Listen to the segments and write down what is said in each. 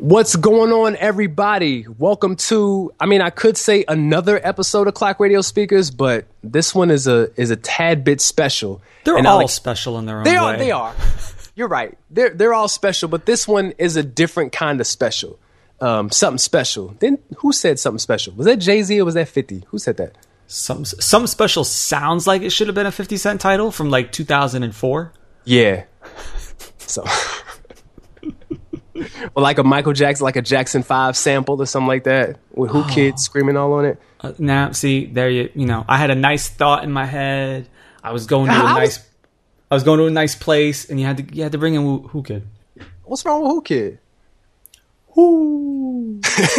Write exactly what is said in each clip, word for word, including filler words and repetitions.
What's going on, everybody? Welcome to, I mean, I could say another episode of Clock Radio Speakers, but this one is a is a tad bit special. They're and all like, special in their own they way. Are, they are. You're right. They're they're all special, but this one is a different kind of special. Um, something special. Then who said something special? Was that Jay-Z or was that fifty? Who said that? Some some special sounds like it should have been a fifty Cent title from like two thousand four. Yeah. So, or like a Michael Jackson, like a Jackson five sample or something like that, with Who Oh. Kid screaming all on it. Uh, now, see, there you you know, I had a nice thought in my head. I was going to a I nice, was- I was going to a nice place, and you had to you had to bring in Who, Who Kid. What's wrong with Who Kid? Who?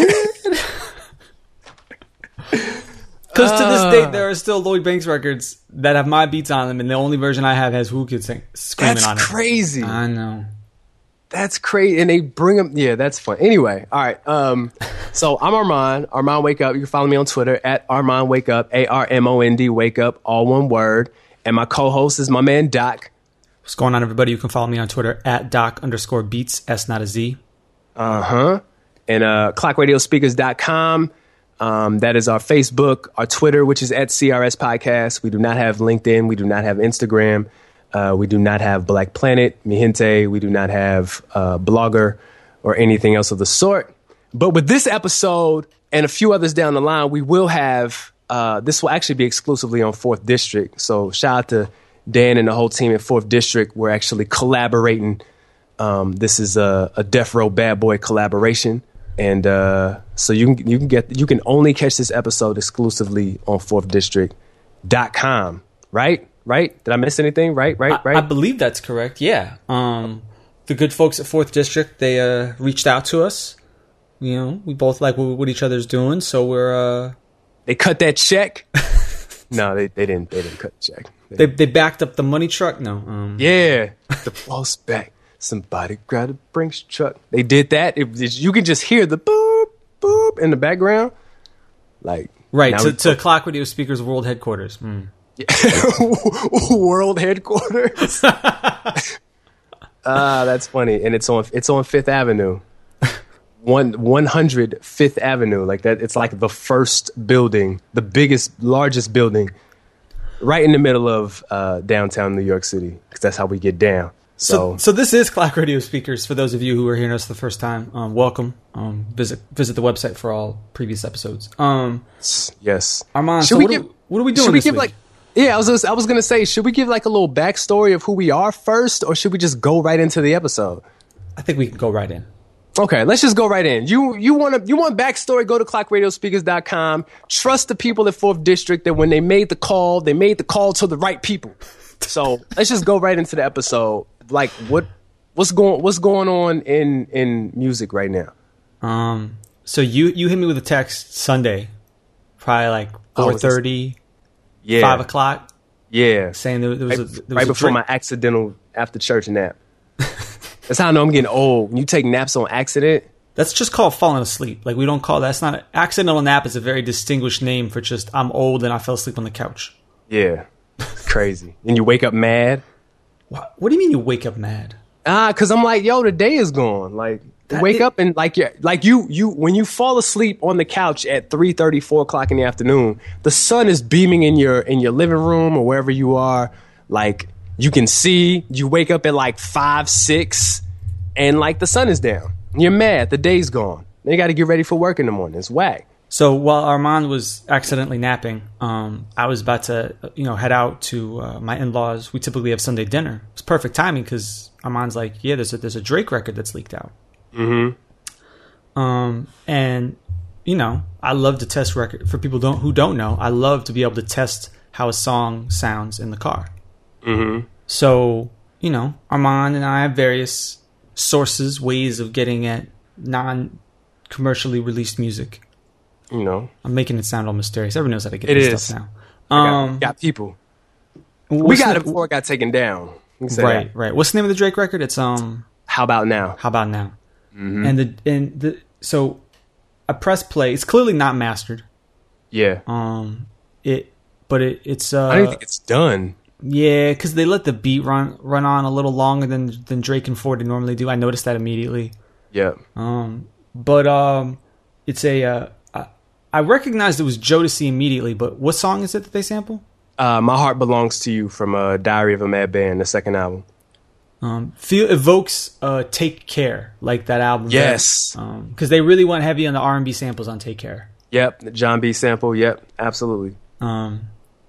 Because to this date, there are still Lloyd Banks records that have my beats on them, and the only version I have has Who Kid sing, screaming That's on it. crazy. I know. That's crazy. And they bring them. Yeah, that's fun. Anyway, all right. Um, so I'm Armand. Armand Wake Up. You can follow me on Twitter at Armand Wake Up. A R M O N D Wake Up. All one word. And my co-host is my man Doc. What's going on, everybody? You can follow me on Twitter at Doc underscore Beats. S, not a Z. Uh huh. And uh, clock radio speakers dot com. Um, that is our Facebook, our Twitter, which is at C R S Podcast. We do not have LinkedIn. We do not have Instagram. Uh, we do not have Black Planet, Mi Gente. We do not have uh, Blogger or anything else of the sort. But with this episode and a few others down the line, we will have, uh, this will actually be exclusively on fourth District. So shout out to Dan and the whole team at fourth District. We're actually collaborating. Um, this is a, a Death Row Bad Boy collaboration. And uh, so you can you can get you can only catch this episode exclusively on fourth district dot com, right? Right? Did I miss anything? Right? Right? I, Right? I believe that's correct. Yeah. Um, the good folks at fourth District, they uh, reached out to us. You know, we both like what, what each other's doing, so we're uh, They cut that check. No, they, they didn't. They didn't cut the check. They they they backed up the money truck. No. Um, Yeah, the false back. Somebody grabbed a Brinks truck. They did that. It, it, you can just hear the boop boop in the background. Like Right now to, we- to Clock Radio Speakers World Headquarters. Mm. World headquarters. Ah, that's funny, and it's on it's on Fifth Avenue, one one hundred Fifth Avenue. Like that, it's like the first building, the biggest, largest building, right in the middle of uh, downtown New York City, because that's how we get down. So, So, so this is Clock Radio Speakers. For those of you who are hearing us the first time, um, welcome. Um, visit visit the website for all previous episodes. Um, yes, Armand, Should so we what, give- are, what are we doing should we this give week? like? Yeah, I was just, I was gonna say, should we give like a little backstory of who we are first, or should we just go right into the episode? I think we can go right in. Okay, let's just go right in. You you want to you want backstory? Go to clock radio speakers dot com. Trust the people at fourth District that when they made the call, they made the call to the right people. So let's just go right into the episode. Like what what's going what's going on in in music right now? Um, so you you hit me with a text Sunday, probably like Oh, four was this- thirty, Yeah, five o'clock, yeah. saying there, there was Right, a, there was right a before drink. my accidental after church nap. That's how I know I'm getting old. When you take naps on accident. That's just called falling asleep. Like we don't call that's not an accidental nap. Is a very distinguished name for just I'm old and I fell asleep on the couch. Yeah, it's crazy. And you wake up mad. What, what do you mean you wake up mad? Ah, cause I'm like, yo, the day is gone. Like, That wake is- up and like, you like you, you, when you fall asleep on the couch at three thirty, four o'clock in the afternoon, the sun is beaming in your in your living room or wherever you are. Like, you can see. You wake up at like five, six, and like the sun is down. You're mad. The day's gone. Then you got to get ready for work in the morning. It's whack. So while Armand was accidentally napping, um, I was about to, you know, head out to uh, my in-laws. We typically have Sunday dinner. It's perfect timing because Armand's like, yeah, there's a, there's a Drake record that's leaked out. Mm-hmm. Um, and you know, I love to test record for people don't who don't know. I love to be able to test how a song sounds in the car. Mm-hmm. So you know, Armand and I have various sources, ways of getting at non-commercially released music. You know, I'm making it sound all mysterious. Everyone knows how to get It this is. stuff now. I got, Um, got people. We what's got the- it before it got taken down. We can say right, that. right. What's the name of the Drake record? It's um. How about now? How about now? And the and the so I press play. It's clearly not mastered. Yeah. Um, it but it it's uh I don't even think it's done. yeah, because they let the beat run run on a little longer than than Drake and Ford normally do. I noticed that immediately. Yeah. Um, but um, it's a. Uh, I, I recognized it was Jodeci immediately, but what song is it that they sample? Uh, My Heart Belongs to You from uh, Diary of a Mad Band, the second album. Um, feel evokes uh, Take Care, like that album. Yes, because um, they really went heavy on the R and B samples on Take Care. Yep, the John B sample. Yep, absolutely. Um,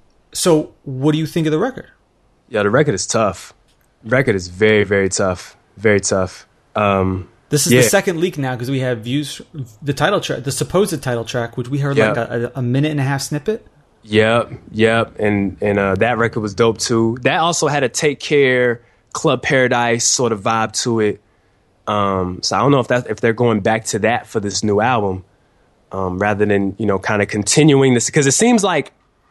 so what do you think of the record? Yeah, the record is tough. The record is very, very tough. Very tough. Um, this is yeah. the second leak now because we have views. The title track, the supposed title track, which we heard yep. like a, a minute and a half snippet. Yep, yep, and and uh, that record was dope too. That also had a Take Care, Club Paradise sort of vibe to it. Um, so I don't know if that if they're going back to that for this new album, um, rather than you know kind of continuing this, because it seems like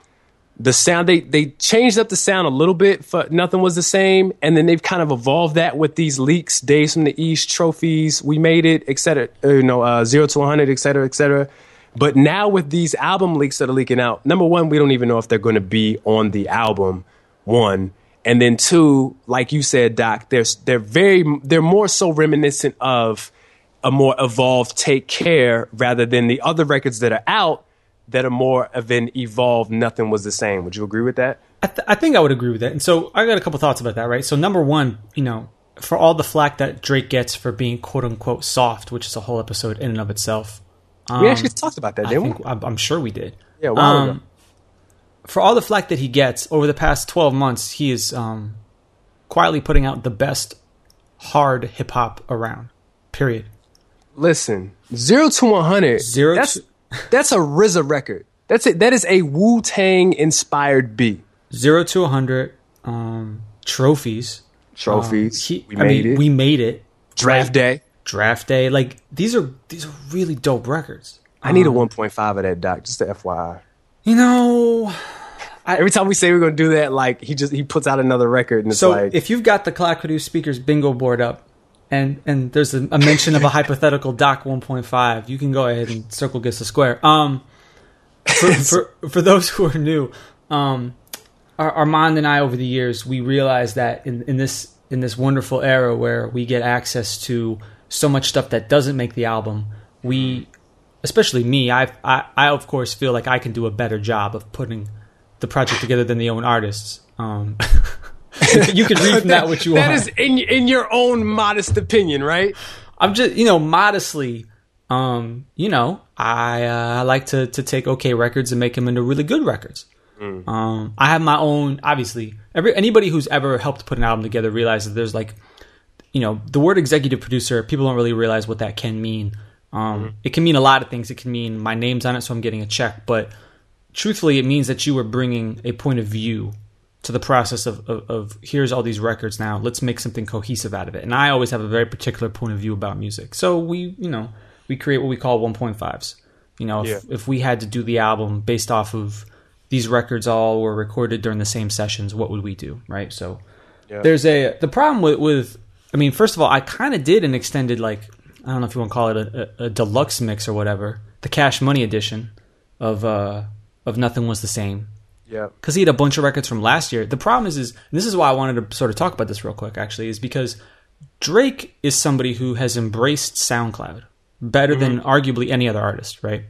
the sound they they changed up the sound a little bit for Nothing Was the Same, and then they've kind of evolved that with these leaks, Days from the East, Trophies, We Made It, et cetera. Uh, you know, uh, Zero to one hundred, et cetera, et cetera. But now with these album leaks that are leaking out, number one, we don't even know if they're going to be on the album. One. And then two, like you said, Doc, they're, they're very, they're more so reminiscent of a more evolved Take Care rather than the other records that are out that are more of an evolved Nothing Was the Same. Would you agree with that? I, th- I think I would agree with that. And so I got a couple thoughts about that, right? So number one, you know, for all the flack that Drake gets for being quote unquote soft, which is a whole episode in and of itself. Um, we actually talked about that, didn't I think, we? I'm, I'm sure we did. Yeah, a while um, ago. For all the flack that he gets over the past twelve months, he is um, quietly putting out the best hard hip hop around. Period. Listen, zero to one hundred. Zero. That's to, that's a R Z A record. That's it. That is a Wu-Tang inspired beat. Zero to one hundred. Um, trophies. Trophies. Um, he, we I made mean, it. We made it. Draft right? Day. Draft Day. Like these are these are really dope records. I need um, a one point five of that, Doc. Just a F Y I. You know, I, every time we say we're going to do that, like he just he puts out another record, and it's so like, if you've got the Clackadoo Speakers bingo board up, and and there's a, a mention of a hypothetical Doc one point five, you can go ahead and circle gets the square. Um, for, for for those who are new, um, Ar- Armand and I over the years we realized that in in this in this wonderful era where we get access to so much stuff that doesn't make the album, we. Especially me, I, I, I of course feel like I can do a better job of putting the project together than the own artists. Um, you can read from that what you that want. That is in in your own modest opinion, right? I'm just, you know, modestly, um, you know, I uh, like to to take okay records and make them into really good records. Mm. Um, I have my own, obviously. Every anybody who's ever helped put an album together realizes there's like, you know, the word executive producer. People don't really realize what that can mean. Um, mm-hmm. It can mean a lot of things. It can mean my name's on it, so I'm getting a check. But truthfully, it means that you are bringing a point of view to the process of, of, of here's all these records now. Let's make something cohesive out of it. And I always have a very particular point of view about music. So we, you know, we create what we call one point fives. You know, if, yeah. if we had to do the album based off of these records all were recorded during the same sessions, what would we do, right? So yeah. there's a the problem with, with I mean, first of all, I kind of did an extended like. I don't know if you want to call it a, a, a deluxe mix or whatever, the Cash Money edition of uh, of Nothing Was the Same. Yeah, because he had a bunch of records from last year. The problem is, is and this is why I wanted to sort of talk about this real quick. Actually, is because Drake is somebody who has embraced SoundCloud better mm-hmm. than arguably any other artist, right?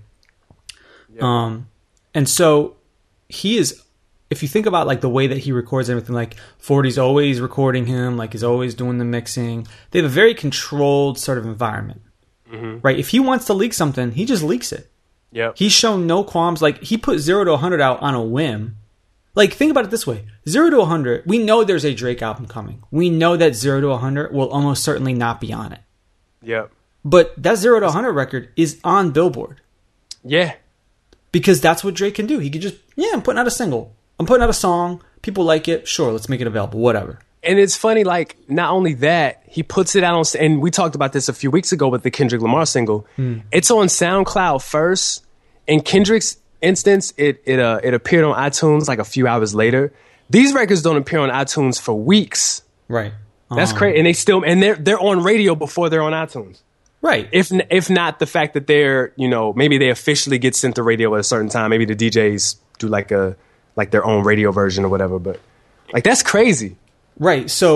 Yeah. Um, and so he is. If you think about like the way that he records everything, like forty's always recording him, like he's always doing the mixing. They have a very controlled sort of environment, mm-hmm. right? If he wants to leak something, he just leaks it. Yeah, he's shown no qualms. Like he put Zero to one hundred out on a whim. Like think about it this way: Zero to one hundred. We know there's a Drake album coming. We know that Zero to one hundred will almost certainly not be on it. Yeah, but that Zero to one hundred record is on Billboard. Yeah, because that's what Drake can do. He could just yeah, I'm putting out a single. I'm putting out a song. People like it. Sure, let's make it available. Whatever. And it's funny, like, not only that, he puts it out on... And we talked about this a few weeks ago with the Kendrick Lamar single. Mm. It's on SoundCloud first. In Kendrick's instance, it it uh, it appeared on iTunes like a few hours later. These records don't appear on iTunes for weeks. Right. That's um, crazy. And they still... And they're, they're on radio before they're on iTunes. Right. If if not the fact that they're, you know, maybe they officially get sent to radio at a certain time. Maybe the D Js do like a... like their own radio version or whatever, but like that's crazy. Right. So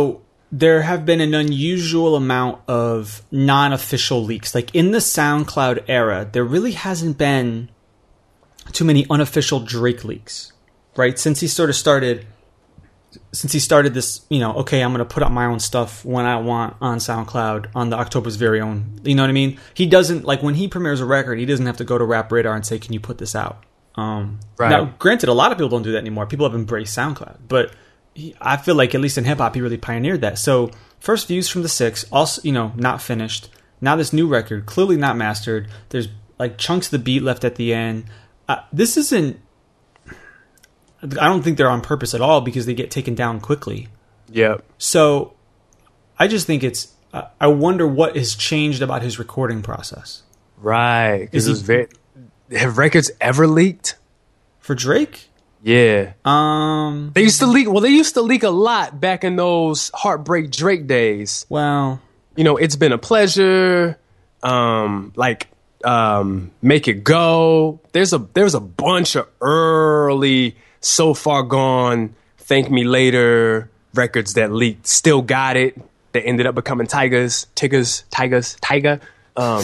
there have been an unusual amount of non-official leaks. Like in the SoundCloud era, there really hasn't been too many unofficial Drake leaks, right? Since he sort of started, since he started this, you know, okay, I'm going to put up my own stuff when I want on SoundCloud on the October's very own. You know what I mean? He doesn't, like when he premieres a record, he doesn't have to go to Rap Radar and say, can you put this out? Um, right. Now, granted, a lot of people don't do that anymore. People have embraced SoundCloud, but he, I feel like at least in hip hop, he really pioneered that. So first views from the six, also, you know, not finished. Now this new record, clearly not mastered. There's like chunks of the beat left at the end. Uh, this isn't, I don't think they're on purpose at all because they get taken down quickly. Yeah. So I just think it's, uh, I wonder what has changed about his recording process. Right. Because it was very, have records ever leaked? For Drake? Yeah. Um. They used to leak, well, they used to leak a lot back in those Heartbreak Drake days. Well. You know, It's Been a Pleasure, um, like, um, Make It Go. There's a, there's a bunch of early So Far Gone, Thank Me Later records that leaked. Still Got It, that ended up becoming Tigers, Tigers, Tigers, Tiger. Um,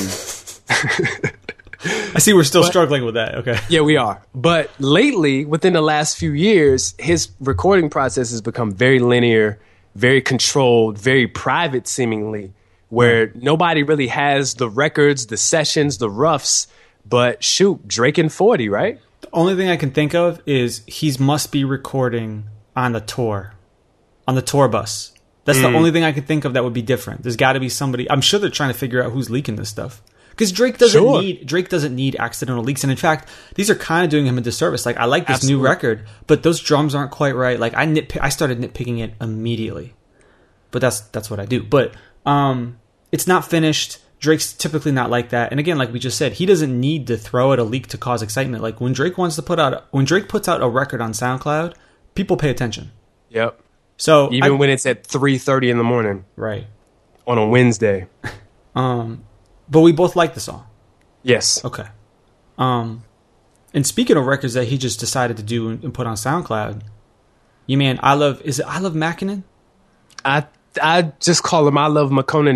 I see we're still but, struggling with that. Okay. Yeah, we are. But lately, within the last few years, his recording process has become very linear, very controlled, very private seemingly, where right. nobody really has the records, the sessions, the roughs. But shoot, Drake and forty, right? The only thing I can think of is he must be recording on the tour, on the tour bus. That's mm. the only thing I could think of that would be different. There's got to be somebody. I'm sure they're trying to figure out who's leaking this stuff because Drake doesn't sure. need Drake doesn't need accidental leaks. And in fact, these are kind of doing him a disservice. Like I like this Absolutely. new record, but those drums aren't quite right. Like I nitpick, I started nitpicking it immediately, but that's that's what I do. But um, it's not finished. Drake's typically not like that. And again, like we just said, he doesn't need to throw out a leak to cause excitement. Like when Drake wants to put out, when Drake puts out a record on SoundCloud, people pay attention. Yep. So even I, when it's at three thirty in the morning. Right. On a Wednesday. um, but we both like the song. Yes. Okay. Um, and speaking of records that he just decided to do and, and put on SoundCloud, you mean I love, is it I Love Mackinnon? I I just call him I Love McConan.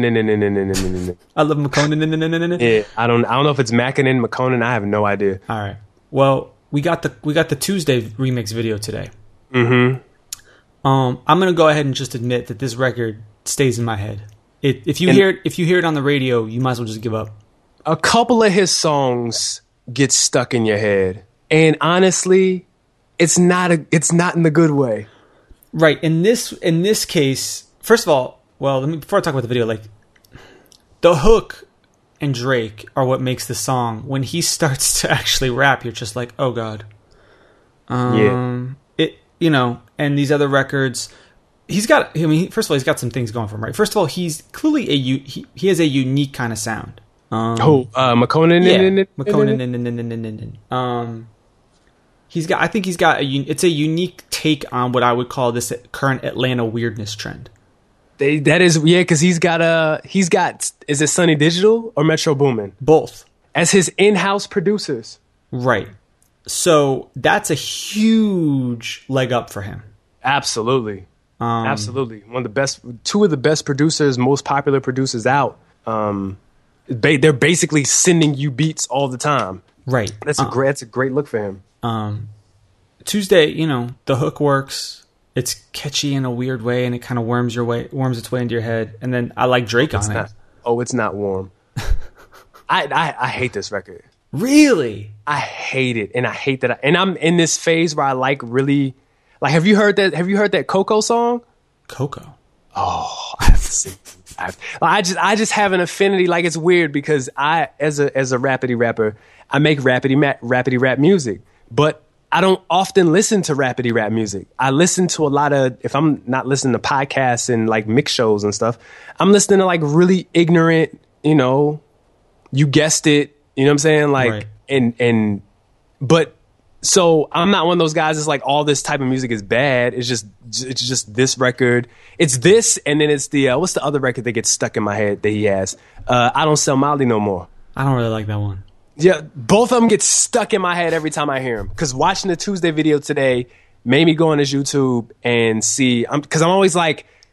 I Love McConan. Yeah, I don't I don't know if it's Mackinnon, McConan. I have no idea. All right. Well, we got the we got the Tuesday remix video today. Mm-hmm. Um, I'm gonna go ahead and just admit that this record stays in my head. It, if you and hear it, if you hear it on the radio, you might as well just give up. A couple of his songs get stuck in your head, and honestly, it's not a it's not in the good way. Right. In this in this case. First of all, well, let me, before I talk about the video, like the hook and Drake are what makes the song. When he starts to actually rap, you're just like, oh god. Um, yeah. It, you know, and these other records, he's got. I mean, first of all, he's got some things going for him, right? First of all, he's clearly a he, he has a unique kind of sound. Um, oh, uh, McConan. Yeah, McConan. Um, he's got. I think he's got a. It's a unique take on what I would call this current Atlanta weirdness trend. They, that is, yeah, because he's got a, he's got, is it Sunny Digital or Metro Boomin? Both. As his in-house producers. Right. So that's a huge leg up for him. Absolutely. Um, Absolutely. One of the best, two of the best producers, most popular producers out. Um, they, they're basically sending you beats all the time. Right. That's a uh, great, that's a great look for him. Um, Tuesday, you know, the hook works. It's catchy in a weird way, and it kind of worms your way, worms its way into your head. And then I like Drake it's on not, it. Oh, it's not warm. I, I I hate this record. Really? I hate it, and I hate that. I, and I'm in this phase where I like really, like. Have you heard that? Have you heard that Coco song? Coco. Oh, I have to sing. I, have, I just I just have an affinity. Like it's weird because I, as a as a rapidy rapper, I make rapidy ma- rapidy rap music, but I don't often listen to rapidy rap music. I listen to a lot of, if I'm not listening to podcasts and like mix shows and stuff, I'm listening to like really ignorant, you know, you guessed it, you know what I'm saying? Like, right. and, and, but so I'm not one of those guys that's like, all this type of music is bad. It's just, it's just this record. It's this, and then it's the, uh, what's the other record that gets stuck in my head that he has? Uh, I Don't Sell Molly No More. I don't really like that one. Yeah, both of them get stuck in my head every time I hear them. Because watching the Tuesday video today made me go on his YouTube and see, because I'm, I'm always like,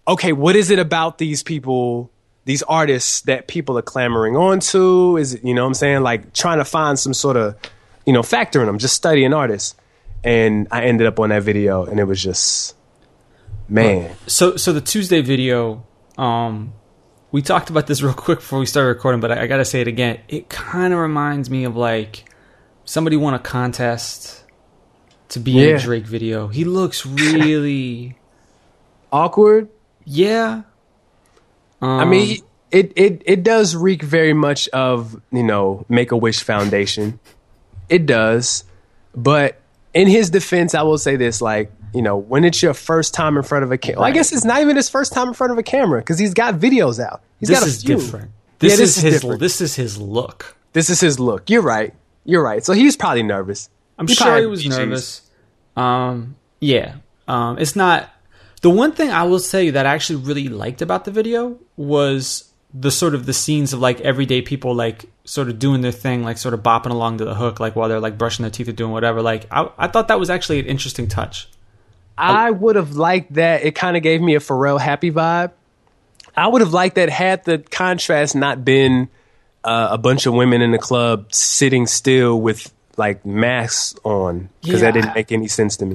okay, what is it about these people, these artists that people are clamoring onto? Is it, you know what I'm saying? Like trying to find some sort of, you know, factor in them, just studying artists. And I ended up on that video and it was just, man. So, so the Tuesday video, um, we talked about this real quick before we started recording, but I, I got to say it again. It kind of reminds me of like somebody won a contest to be Yeah. in a Drake video. He looks really Awkward. yeah. Um, I mean, it, it, it does reek very much of, you know, Make-A-Wish Foundation. It does. But in his defense, I will say this, like, you know, when it's your first time in front of a camera, well, I guess it's not even his first time in front of a camera because he's got videos out. He's this got a is few. different. This, Yeah, is, this is his. different. This is his look. This is his look. You're right. You're right. So he's probably nervous. I'm He sure probably he was B Gs. nervous. Um, yeah. Um, it's not the one thing I will say that I actually really liked about the video was the sort of the scenes of like everyday people like sort of doing their thing, like sort of bopping along to the hook, like while they're like brushing their teeth or doing whatever. Like I, I thought that was actually an interesting touch. I would have liked that. It kind of gave me a Pharrell Happy vibe. I would have liked that had the contrast not been uh, a bunch of women in the club sitting still with like masks on, because Yeah. that didn't make any sense to me.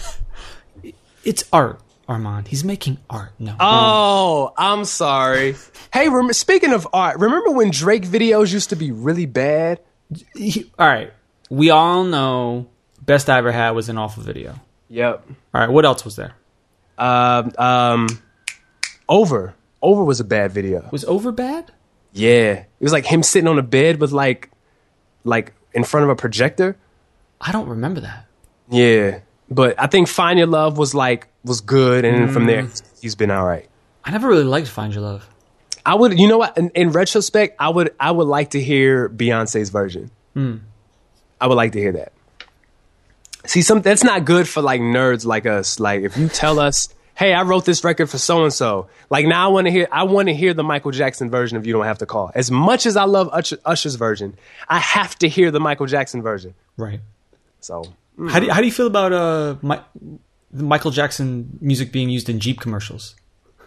It's art, Armand. He's making art. No. Oh, I'm sorry. Hey, rem- speaking of art, remember when Drake videos used to be really bad? He- all right. We all know Best I Ever Had was an awful video. Yep. All right. What else was there? Um, um, Over. Over was a bad video. Was Over bad? Yeah. It was like him sitting on a bed with like, like in front of a projector. I don't remember that. Yeah. But I think Find Your Love was like, was good. And then from there, he's been all right. I never really liked Find Your Love. I would, you know what? In, in retrospect, I would, I would like to hear Beyonce's version. I would like to hear that. See, some that's not good for like nerds like us. Like if you tell us, "Hey, I wrote this record for so and so," like now I want to hear, I want to hear the Michael Jackson version of "You Don't Have to Call." As much as I love Usher, Usher's version, I have to hear the Michael Jackson version. Right. So How do you, how do you feel about uh my, the Michael Jackson music being used in Jeep commercials?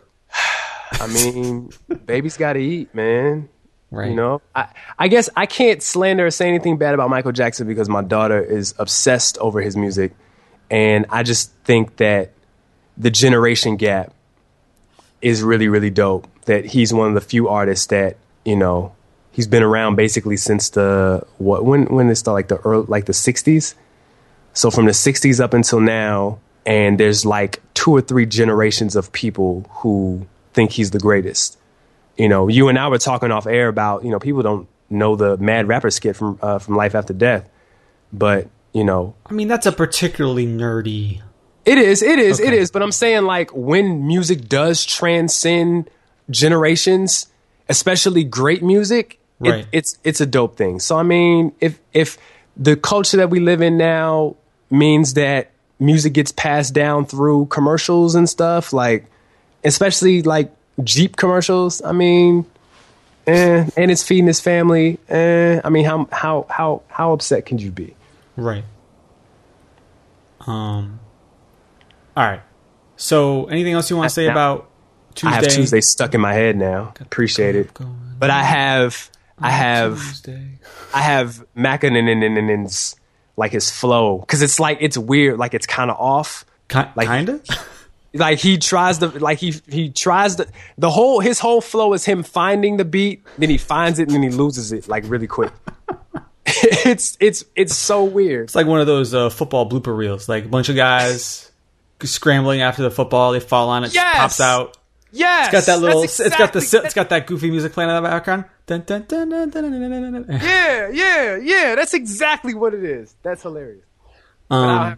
I mean, baby's got to eat, man. Right. You know, I, I guess I can't slander or say anything bad about Michael Jackson because my daughter is obsessed over his music. And I just think that the generation gap is really, really dope. That he's one of the few artists that, you know, he's been around basically since the, what, when, when it started, like the early, like the sixties. So from the sixties up until now, and there's like two or three generations of people who think he's the greatest. You know, you and I were talking off air about, you know, people don't know the Mad Rapper skit from uh, from Life After Death, but you know, I mean, that's a particularly nerdy. it is, it is, it Okay. is. But I'm saying, like, when music does transcend generations, especially great music, it, Right. it's it's a dope thing. So I mean, if if the culture that we live in now means that music gets passed down through commercials and stuff, like especially like Jeep commercials, I mean, eh, and it's feeding his family. Eh, I mean, how how how how upset can you be? Right. Um. All right. So, anything else you want to say Now- about Tuesday? I have Tuesday stuck in my head now. Appreciate it, Going but I have I have Tuesday. I have Mackinon's like his flow because it's like it's weird, like it's kind of off. Ki- Like- kinda. Like he tries to, like he he tries to. The whole his whole flow is him finding the beat, then he finds it, and then he loses it like really quick. it's it's it's so weird. It's like one of those uh, football blooper reels. Like a bunch of guys scrambling after the football, they fall on it, Yes! pops out. Yes, It's got that little. that's it's got the. exactly- It's got that goofy music playing in the background. Dun, dun, dun, dun, dun, dun, dun, dun, dun. Yeah, yeah, yeah. That's exactly what it is. That's hilarious. Um,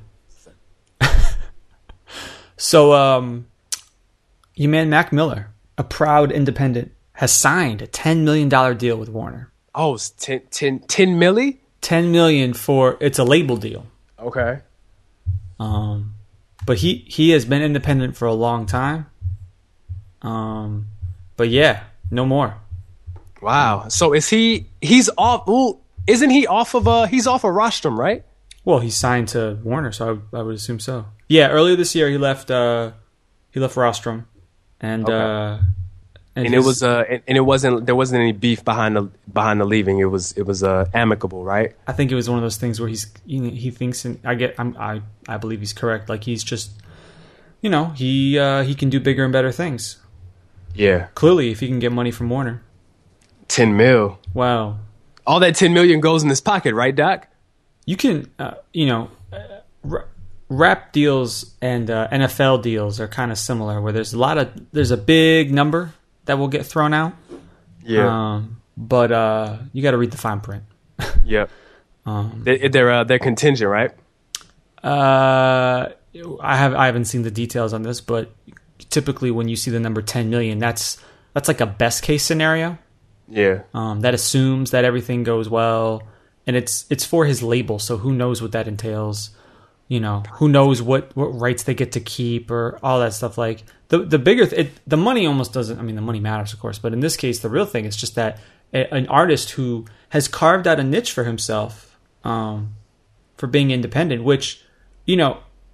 so, um, your man Mac Miller, a proud independent, has signed a ten million dollar deal with Warner. Oh, it's ten, ten, ten milli? Ten million for it's a label deal. Okay. Um, but he he has been independent for a long time. Um, but yeah, no more. Wow. So is he? He's off. Ooh, isn't he off of? Uh, he's off of Rostrum, right? Well, he's signed to Warner, so I, would- I would assume so. Yeah, earlier this year he left. Uh, he left Rostrum, and Okay. uh, And, and it his- was uh, and, and it wasn't there wasn't any beef behind the behind the leaving. It was it was uh, amicable, right? I think it was one of those things where he's you know, he thinks, and I get I'm, I I believe he's correct. Like he's just, you know, he uh, he can do bigger and better things. Yeah, Clearly, if he can get money from Warner, ten mil. wow, All that ten million goes in his pocket, right, Doc? you can uh, you know, uh, ra- rap deals and uh, N F L deals are kind of similar, where there's a lot of there's a big number that will get thrown out. Yeah, Um, but uh, you got to read the fine print. yep. Um, They, they're uh, they're contingent, right? Uh, I have I haven't seen the details on this, but typically when you see the number ten million, that's that's like a best case scenario. Yeah, Um, that assumes that everything goes well, and it's it's for his label, so who knows what that entails? You know, who knows what, what rights they get to keep or all that stuff. Like the the bigger th- it, the money almost doesn't. I mean, the money matters, of course, but in this case, the real thing is just that a, an artist who has carved out a niche for himself, um, for being independent, which, you know,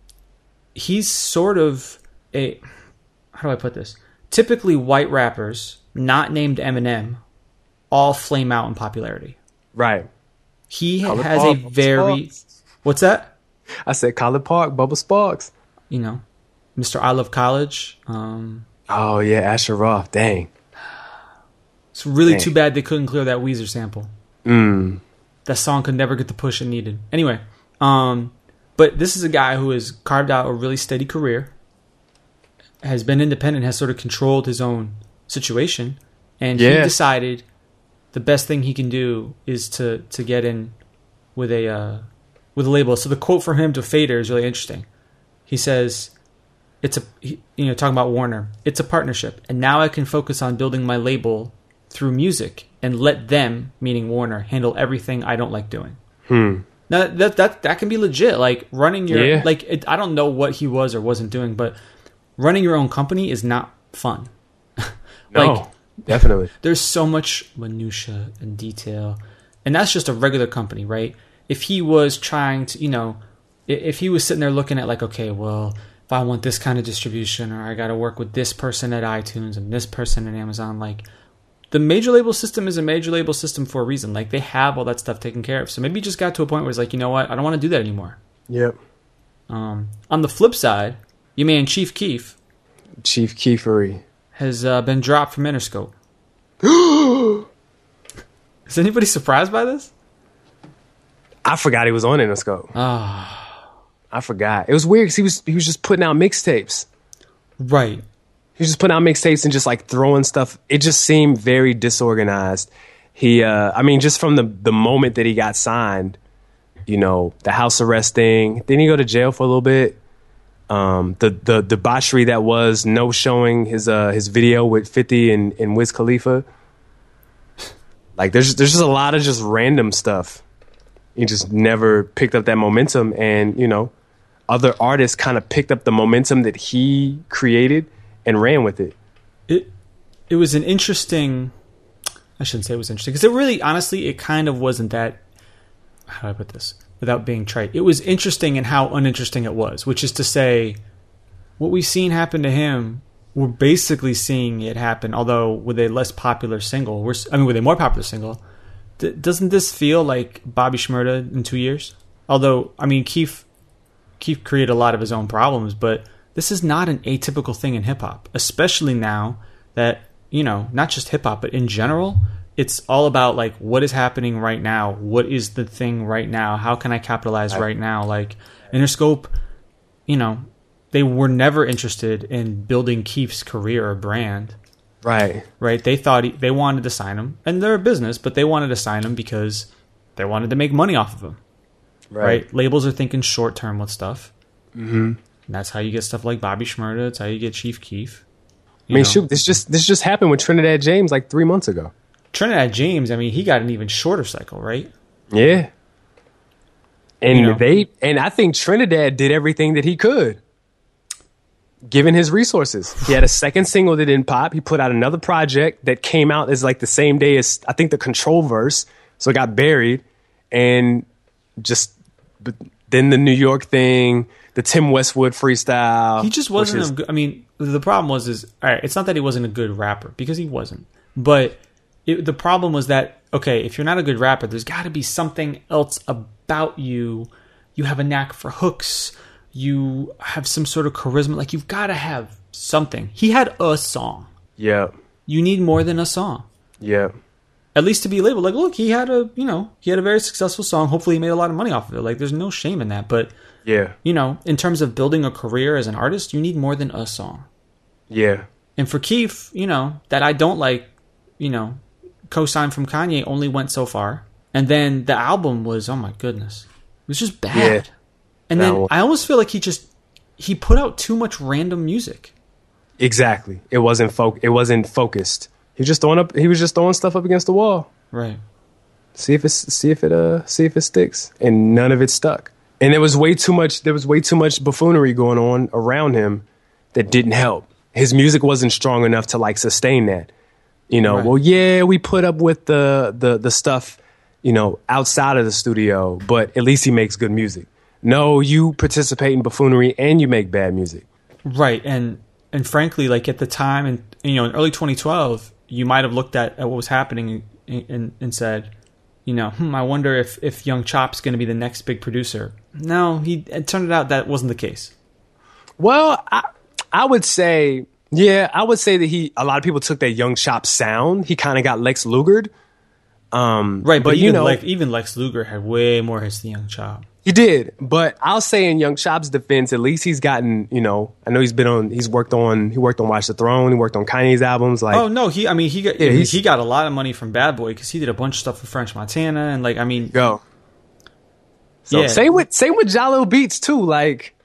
he's sort of a, how do I put this? Typically white rappers, not named Eminem, all flame out in popularity. right. He College has Park, a Bubba very, Sparks. what's that? I said College Park, Bubba Sparks. You know, Mister I Love College. Um, Oh yeah, Asher Roth. Dang. it's really Dang. too bad they couldn't clear that Weezer sample. Mm. That song could never get the push it needed. Anyway, um, but this is a guy who has carved out a really steady career, has been independent, has sort of controlled his own situation, and he Yeah. decided the best thing he can do is to to get in with a uh, with a label. So the quote from him to Fader is really interesting. He says, "It's a he, you know talking about Warner. It's a partnership, and now I can focus on building my label through music and let them, meaning Warner, handle everything I don't like doing." Hmm. Now that that that can be legit. Like running your Yeah. like it, I don't know what he was or wasn't doing, but running your own company is not fun. No, Like, definitely. there's so much minutia and detail, and that's just a regular company, right? If he was trying to, you know, i- if he was sitting there looking at like, okay, well, if I want this kind of distribution, or I got to work with this person at iTunes and this person at Amazon, like the major label system is a major label system for a reason. Like they have all that stuff taken care of. So maybe he just got to a point where it's like, you know what, I don't want to do that anymore. Yep. Um, on the flip side, your man Chief Keef Chief Keefery. has uh, been dropped from Interscope. Is anybody surprised by this? I forgot he was on Interscope. Ah, I forgot. It was weird because he was he was just putting out mixtapes. right. He was just putting out mixtapes and just like throwing stuff. It just seemed very disorganized. He, uh, I mean, just from the the moment that he got signed, you know, the house arrest thing. Didn't he go to jail for a little bit? Um, the the debauchery that was no showing his uh his video with fifty and, and Wiz Khalifa. Like there's there's just a lot of just random stuff. He just never picked up that momentum, and you know, other artists kind of picked up the momentum that he created and ran with it. It it was an interesting. I shouldn't say it was interesting because it really, honestly, it kind of wasn't that. How do I put this without being trite? It was interesting in how uninteresting it was, which is to say, what we've seen happen to him, we're basically seeing it happen, although with a less popular single. We're, I mean, with a more popular single. D- doesn't this feel like Bobby Shmurda in two years? Although, I mean, Keith, Keith created a lot of his own problems, but this is not an atypical thing in hip hop, especially now that, you know, not just hip hop, but in general, it's all about like what is happening right now. What is the thing right now? How can I capitalize right, right now? Like Interscope, you know, they were never interested in building Keith's career or brand. Right. Right. They thought he, they wanted to sign him, and they're a business, but they wanted to sign him because they wanted to make money off of him. Right. Right. Labels are thinking short term with stuff. Mm-hmm. And that's how you get stuff like Bobby Shmurda. It's how you get Chief Keef. I mean, know. shoot, this just this just happened with Trinidad James like three months ago. Trinidad James, I mean, he got an even shorter cycle, right? Yeah. And You know. they and I think Trinidad did everything that he could, given his resources. He had a second single that didn't pop. He put out another project that came out as like the same day as I think the Control verse, so it got buried, and just but then the New York thing, the Tim Westwood freestyle. He just wasn't. which is- a good, I mean, the problem was is all right. It's not that he wasn't a good rapper because he wasn't, but it, the problem was that okay, if you're not a good rapper, there's got to be something else about you. You have a knack for hooks. You have some sort of charisma. Like you've got to have something. He had a song. Yeah. You need more than a song. Yeah. At least to be labeled. Like, look, he had a, you know, he had a very successful song. Hopefully he made a lot of money off of it. Like, there's no shame in that. But, yeah, you know, in terms of building a career as an artist, you need more than a song. Yeah. And for Keef, you know, that I don't like, you know, co-signed from Kanye only went so far. And then the album was, oh my goodness. It was just bad. Yeah. And then no. I almost feel like he just, he put out too much random music. Exactly. It wasn't fo- It wasn't focused. He was just throwing up. He was just throwing stuff up against the wall. Right. See if it's see if it uh see if it sticks, and none of it stuck. And there was way too much. There was way too much buffoonery going on around him that didn't help. His music wasn't strong enough to like sustain that. You know. Right. Well, yeah, we put up with the the the stuff, you know, outside of the studio, but at least he makes good music. No, you participate in buffoonery and you make bad music. Right. And and frankly, like at the time, and you know, in early twenty twelve. You might have looked at, at what was happening and, and, and said, you know, hmm, I wonder if, if Young Chop's going to be the next big producer. No, he it turned out that wasn't the case. Well, I, I would say, yeah, I would say that he, a lot of people took that Young Chop sound. He kind of got Lex Lugered. Um, right, but, but you even, know, like, even Lex Luger had way more hits than Young Chop. He did, but I'll say in Young Chop's defense, at least he's gotten, you know, I know he's been on, he's worked on, he worked on Watch the Throne, he worked on Kanye's albums. Like, oh no, he, I mean, he got, yeah, he got a lot of money from Bad Boy because he did a bunch of stuff with French Montana, and like, I mean, go. So yeah. same with same with Jalil Beats too. Like,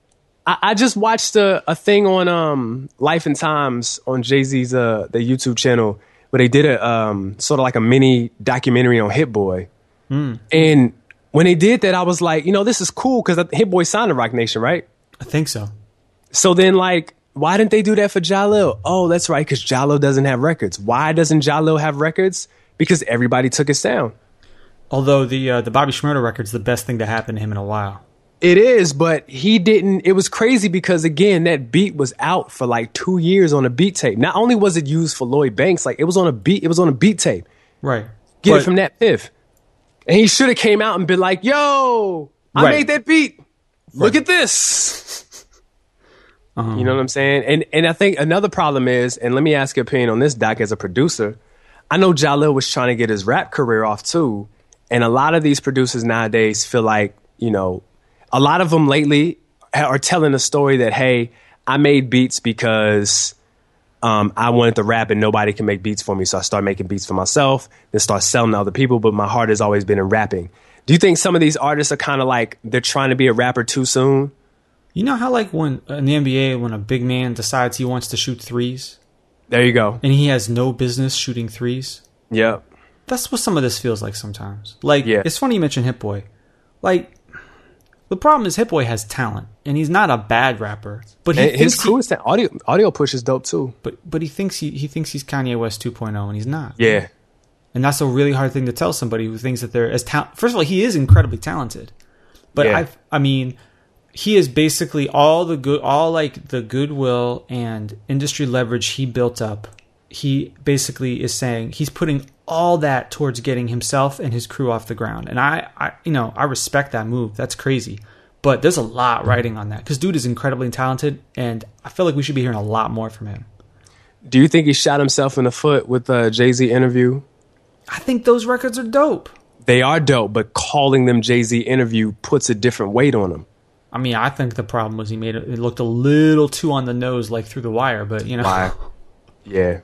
I, I just watched a, a thing on um Life and Times on Jay-Z's uh the YouTube channel where they did a um sort of like a mini documentary on Hit Boy, mm. and when they did that, I was like, you know, this is cool because Hit Boy signed to Roc Nation, right? I think so. So then, like, why didn't they do that for Jalil? Oh, that's right, because Jalil doesn't have records. Why doesn't Jalil have records? Because everybody took his sound. Although the uh, the Bobby Shmurda record's the best thing to happen to him in a while. It is, but he didn't. It was crazy because, again, that beat was out for like two years on a beat tape. Not only was it used for Lloyd Banks, like it was on a beat. It was on a beat tape. Right. Get but, it from that Piff. And he should have came out and been like, yo, I right. made that beat. Look right. at this. uh-huh. You know what I'm saying? And and I think another problem is, and let me ask your opinion on this, Doc, as a producer. I know Jalil was trying to get his rap career off too. And a lot of these producers nowadays feel like, you know, a lot of them lately are telling a story that, hey, I made beats because Um, I wanted to rap and nobody can make beats for me. So I started making beats for myself, then start selling to other people. But my heart has always been in rapping. Do you think some of these artists are kind of like they're trying to be a rapper too soon? You know how like when in the N B A, when a big man decides he wants to shoot threes? There you go. And he has no business shooting threes? Yeah. That's what some of this feels like sometimes. Like, yeah. It's funny you mention Hit Boy. Like, the problem is Hit Boy has talent, and he's not a bad rapper. But he his crew is audio audio push is dope too. But but he thinks he he thinks he's Kanye West two point oh, and he's not. Yeah, and that's a really hard thing to tell somebody who thinks that they're as talent. First of all, he is incredibly talented, but yeah. I I mean, he is basically all the good, all like the goodwill and industry leverage he built up. He basically is saying he's putting all that towards getting himself and his crew off the ground. And I, I you know, I respect that move. That's crazy. But there's a lot riding on that because dude is incredibly talented, and I feel like we should be hearing a lot more from him. Do you think he shot himself in the foot with the Jay-Z interview? I think those records are dope. They are dope, but calling them Jay-Z interview puts a different weight on them. I mean, I think the problem was he made it, it looked a little too on the nose, like Through the Wire, but you know. Wire. Yeah.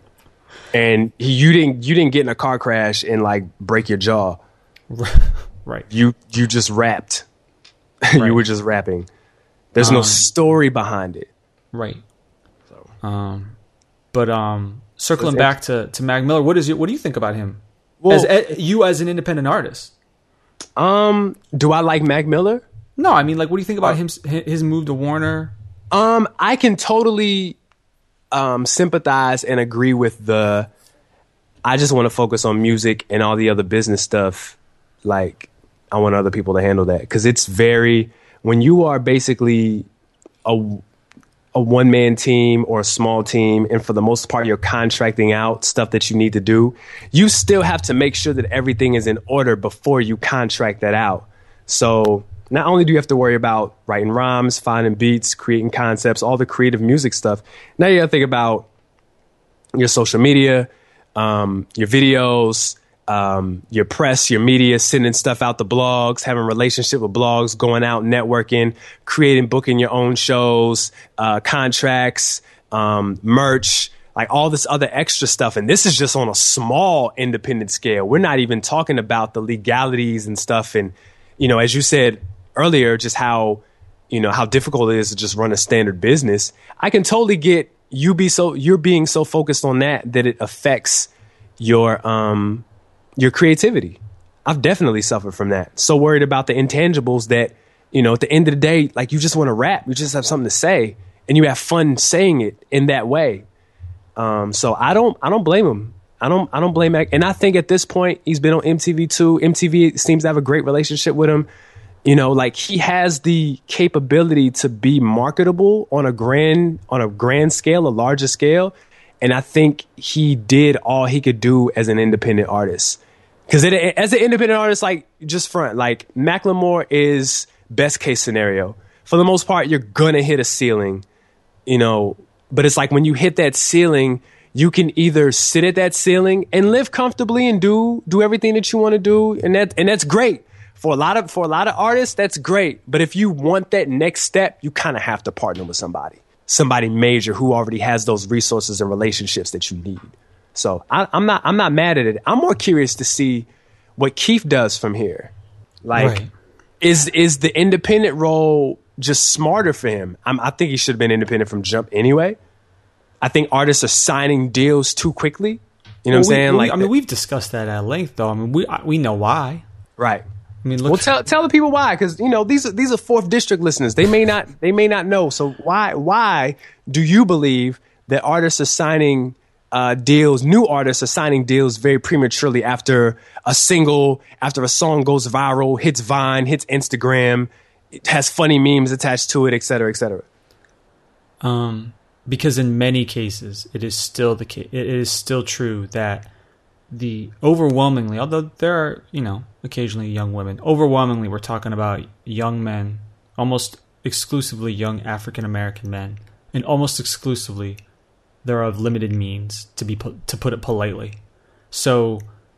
And he, you didn't you didn't get in a car crash and like break your jaw. Right. You you just rapped. Right. You were just rapping. There's um, no story behind it. Right. So, um, but um, circling back to, to Mac Miller, what is your, what do you think about him? Well, as, as you as an independent artist. Um, do I like Mac Miller? No, I mean, like, what do you think about uh, him? His move to Warner? Um, I can totally um sympathize and agree with the. I just want to focus on music and all the other business stuff. Like, I want other people to handle that because it's very when you are basically a a one-man team or a small team, and for the most part, you're contracting out stuff that you need to do, you still have to make sure that everything is in order before you contract that out. So not only do you have to worry about writing rhymes, finding beats, creating concepts, all the creative music stuff, now you got to think about your social media, um, your videos, um, your press, your media, sending stuff out to blogs, having a relationship with blogs, going out, networking, creating, booking your own shows, uh, contracts, um, merch, like all this other extra stuff. And this is just on a small independent scale. We're not even talking about the legalities and stuff. And, you know, as you said earlier, just how, you know, how difficult it is to just run a standard business. I can totally get you be so, you're being so focused on that, that it affects your, um, your creativity. I've definitely suffered from that. So worried about the intangibles that, you know, at the end of the day, like you just want to rap, you just have something to say, and you have fun saying it in that way. Um, so I don't, I don't blame him. I don't, I don't blame Mac. And I think at this point, he's been on M T V too. M T V seems to have a great relationship with him. You know, like he has the capability to be marketable on a grand, on a grand scale, a larger scale. And I think he did all he could do as an independent artist. Because as an independent artist, like, just front, like, Macklemore is best case scenario. For the most part, you're going to hit a ceiling, you know. But it's like when you hit that ceiling, you can either sit at that ceiling and live comfortably and do do everything that you want to do. And that and that's great. For a lot of for a lot of artists, that's great. But if you want that next step, you kind of have to partner with somebody. Somebody major who already has those resources and relationships that you need. So I, I'm not I'm not mad at it. I'm more curious to see what Keith does from here. Like, right. is is the independent role just smarter for him? I'm, I think he should have been independent from jump anyway. I think artists are signing deals too quickly. You know well, what I'm saying? We, like, I mean, we've discussed that at length, though. I mean, we we know why. Right. I mean, look, well, tell tell the people why, because you know these are these are fourth district listeners. They may not they may not know. So why why do you believe that artists are signing uh, deals? New artists are signing deals very prematurely after a single, after a song goes viral, hits Vine, hits Instagram, it has funny memes attached to it, et cetera, et cetera. Um, because in many cases, it is still the case. It is still true that the overwhelmingly, although there are, you know, occasionally young women, overwhelmingly we're talking about young men, almost exclusively young African American men, and almost exclusively they're of limited means, to be to put it politely. So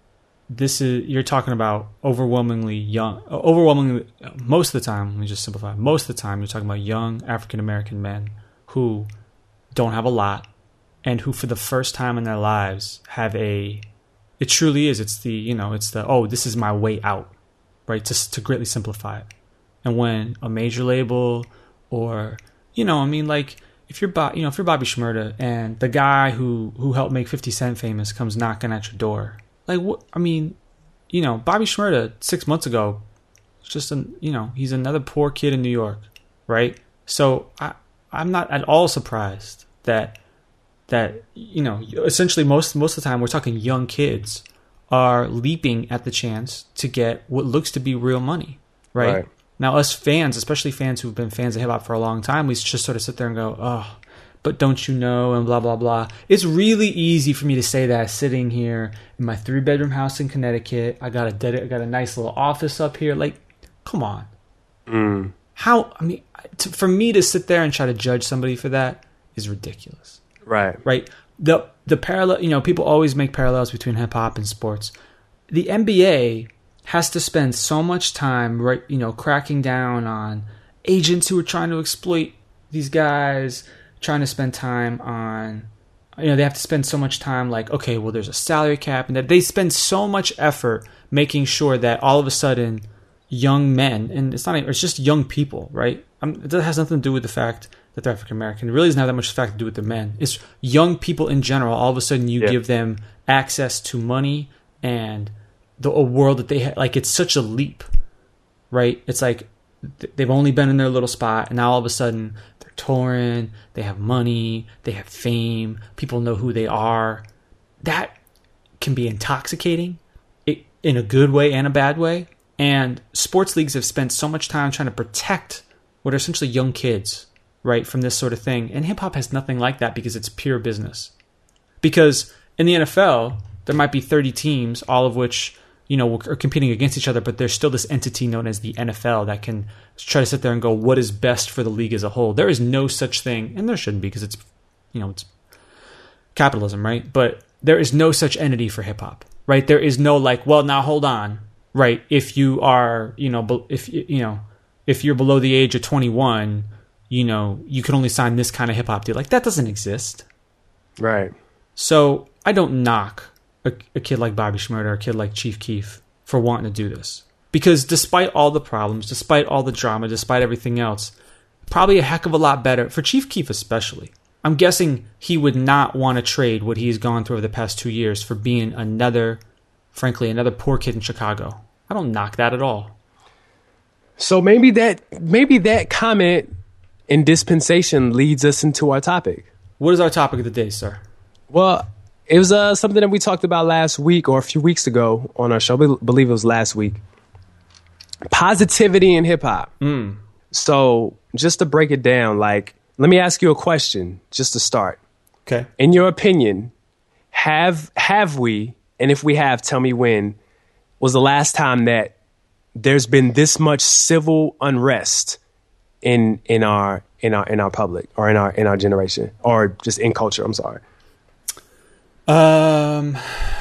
this is, you're talking about overwhelmingly young, overwhelmingly most of the time. Let me just simplify. Most of the time, you're talking about young African American men who don't have a lot, and who for the first time in their lives have a It truly is. It's the, you know, it's the, oh, this is my way out, right? To, to greatly simplify it. And when a major label or, you know, I mean, like, if you're, Bo- you know, if you're Bobby Shmurda and the guy who, who helped make fifty Cent famous comes knocking at your door, like, what, I mean, you know, Bobby Shmurda six months ago, just, an, you know, he's another poor kid in New York, right? So I, I'm not at all surprised that that, you know, essentially most most of the time we're talking young kids are leaping at the chance to get what looks to be real money, right? right. Now, us fans, especially fans who've been fans of hip-hop for a long time, we just sort of sit there and go, oh, but don't you know, and blah, blah, blah. It's really easy for me to say that sitting here in my three-bedroom house in Connecticut. I got a dead, I got a nice little office up here. Like, come on. Mm. How, I mean, to, for me to sit there and try to judge somebody for that is ridiculous. Right. Right. The the parallel, you know, people always make parallels between hip hop and sports. The N B A has to spend so much time, right, you know, cracking down on agents who are trying to exploit these guys, trying to spend time on, you know, they have to spend so much time like, okay, well, there's a salary cap, and that they spend so much effort making sure that all of a sudden young men, and it's not, it's just young people, right? Um, it has nothing to do with the fact that they're African American. It really doesn't have that much fact to do with the men. It's young people in general. All of a sudden, you yeah. give them access to money and the a world that they have. Like, it's such a leap, right? It's like they've only been in their little spot, and now all of a sudden they're touring. They have money. They have fame. People know who they are. That can be intoxicating, it, in a good way and a bad way. And sports leagues have spent so much time trying to protect what are essentially young kids, right, from this sort of thing. And hip hop has nothing like that because it's pure business. Because in the N F L, there might be thirty teams, all of which, you know, are competing against each other, but there's still this entity known as the N F L that can try to sit there and go, what is best for the league as a whole? There is no such thing, and there shouldn't be because it's, you know, it's capitalism, right? But there is no such entity for hip hop, right? There is no like, well, now hold on, right? If you are, you know, if you know, if you're below the age of twenty-one, you know, you can only sign this kind of hip hop deal. Like that doesn't exist, right? So I don't knock a, a kid like Bobby Shmurda or a kid like Chief Keef for wanting to do this, because despite all the problems, despite all the drama, despite everything else, probably a heck of a lot better for Chief Keef especially. I'm guessing he would not want to trade what he's gone through over the past two years for being another, frankly, another poor kid in Chicago. I don't knock that at all. So maybe that maybe that comment in dispensation leads us into our topic. What is our topic of the day, sir? Well, it was uh, something that we talked about last week or a few weeks ago on our show. I believe it was last week. Positivity in hip hop. Mm. So just to break it down, like, let me ask you a question just to start. Okay. In your opinion, have have we, and if we have, tell me when, was the last time that there's been this much civil unrest in in our in our in our public or in our in our generation or just in culture? I'm sorry. Um.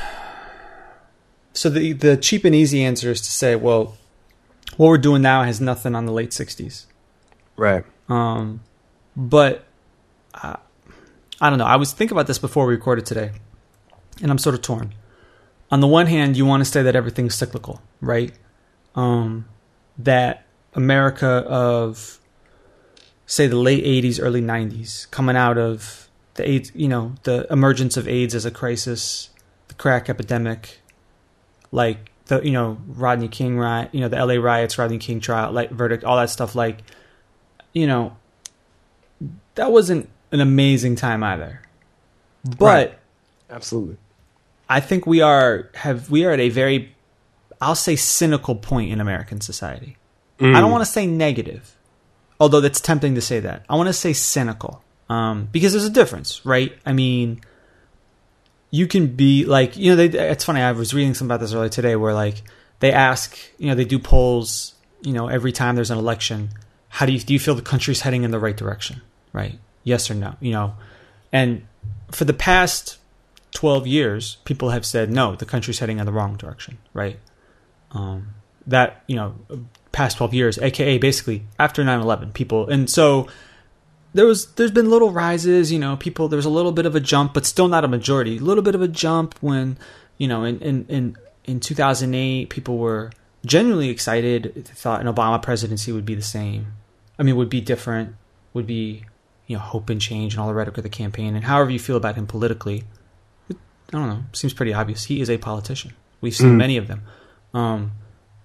So the the cheap and easy answer is to say, well, what we're doing now has nothing on the late sixties. Right. Um. But uh, I don't know. I was thinking about this before we recorded today, and I'm sort of torn. On the one hand, you want to say that everything's cyclical, right? Um, that America of, say, the late eighties, early nineties, coming out of the AIDS, you know, the emergence of AIDS as a crisis, the crack epidemic, like the, you know, Rodney King riot, you know, the L A riots, Rodney King trial, like verdict, all that stuff, like, you know. That wasn't an amazing time either, but right. Absolutely, I think we are have we are at a very, I'll say, cynical point in American society. Mm. I don't want to say negative, although that's tempting to say that. I want to say cynical, um, because there's a difference, right? I mean, you can be like, you know, they, it's funny. I was reading something about this earlier today, where like they ask, you know, they do polls, you know, every time there's an election. How do you do you feel the country's heading in the right direction? Right? Yes or no? You know, and for the past twelve years, people have said, no, the country's heading in the wrong direction. Right? Um, that, you know, past twelve years, A K A basically after nine eleven, people. And so there was, there's been little rises, you know, people, there was a little bit of a jump, but still not a majority. A little bit of a jump when, you know, in, in, in, in two thousand eight, people were genuinely excited. They thought an Obama presidency would be the same. I mean, would be different, would be, you know, hope and change and all the rhetoric of the campaign. And however you feel about him politically, I don't know, seems pretty obvious. He is a politician. We've seen mm. many of them. Um,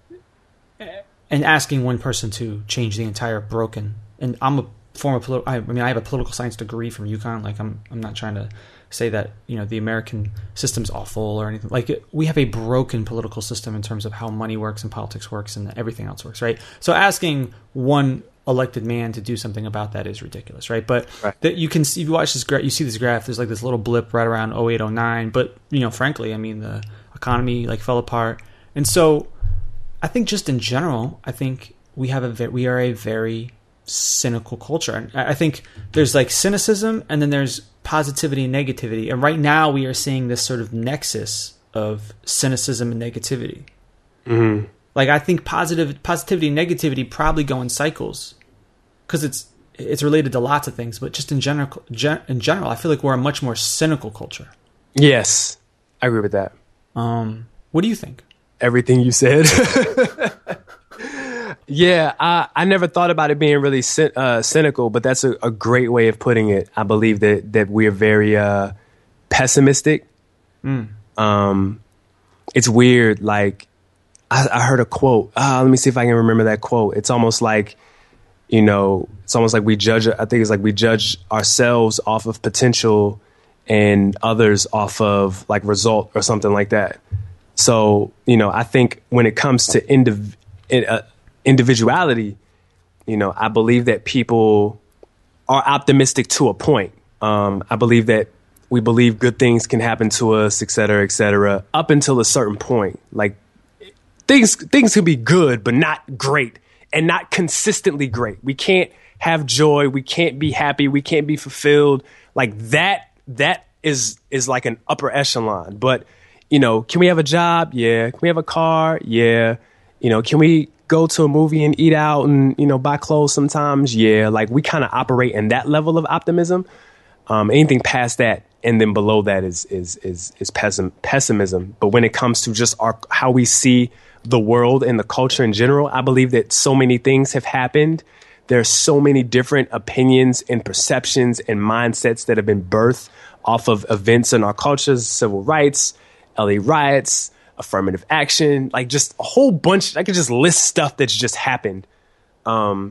and asking one person to change the entire broken, and I'm a former, politi- I mean, I have a political science degree from UConn. Like, I'm, I'm not trying to say that, you know, the American system's awful or anything. Like, it, we have a broken political system in terms of how money works and politics works and everything else works, right? So asking one elected man to do something about that is ridiculous, right? But right. that you can see, if you watch this graph, you see this graph, there's like this little blip right around oh eight, oh nine. But, you know, frankly, I mean, the economy like fell apart. And so I think just in general, I think we have a, ve- we are a very cynical culture. And I think there's like cynicism and then there's positivity and negativity. And right now we are seeing this sort of nexus of cynicism and negativity. Mm-hmm. Like, I think positive positivity and negativity probably go in cycles because it's it's related to lots of things. But just in general, gen, in general, I feel like we're a much more cynical culture. Yes, I agree with that. Um, what do you think? Everything you said. Yeah, I, I never thought about it being really c- uh, cynical, but that's a, a great way of putting it. I believe that that we're very uh, pessimistic. Mm. Um, it's weird. Like, I, I heard a quote. Uh, let me see if I can remember that quote. It's almost like, you know, it's almost like we judge. I think it's like we judge ourselves off of potential and others off of like result or something like that. So, you know, I think when it comes to indiv- uh, individuality, you know, I believe that people are optimistic to a point. Um, I believe that we believe good things can happen to us, et cetera, et cetera, up until a certain point. Like things, things could be good, but not great and not consistently great. We can't have joy. We can't be happy. We can't be fulfilled. Like that, that is, is like an upper echelon. But, you know, can we have a job? Yeah. Can we have a car? Yeah. You know, can we go to a movie and eat out and, you know, buy clothes sometimes? Yeah. Like we kind of operate in that level of optimism. Um, anything past that and then below that is is is is pessim- pessimism. But when it comes to just our how we see the world and the culture in general, I believe that so many things have happened. There are so many different opinions and perceptions and mindsets that have been birthed off of events in our cultures, civil rights, L A riots, affirmative action, like just a whole bunch. I could just list stuff that's just happened. Um,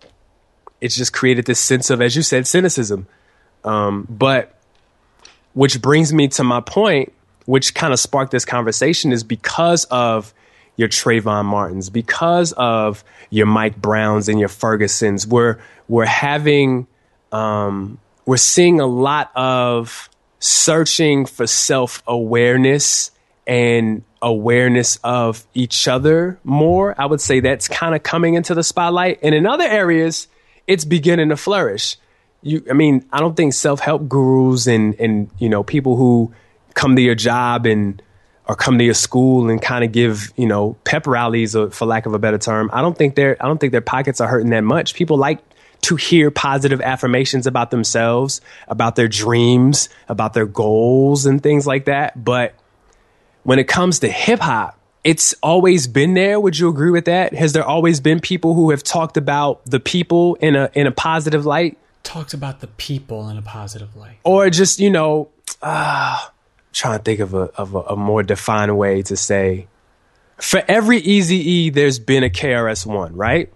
it's just created this sense of, as you said, cynicism. Um, but which brings me to my point, which kind of sparked this conversation, is because of your Trayvon Martins, because of your Mike Browns and your Fergusons, we're, we're having, um, we're seeing a lot of searching for self-awareness and awareness of each other more. I would say that's kind of coming into the spotlight. And in other areas, it's beginning to flourish. You, I mean, I don't think self-help gurus and, and, you know, people who come to your job and, or come to your school and kind of give, you know, pep rallies, or, for lack of a better term, I don't think they're, I don't think their pockets are hurting that much. People like to hear positive affirmations about themselves, about their dreams, about their goals and things like that. But when it comes to hip hop, it's always been there. Would you agree with that? Has there always been people who have talked about the people in a, in a positive light? Talked about the people in a positive light, or just, you know, uh, trying to think of a of a, a more defined way to say, for every Eazy-E, there's been a K R S One, right?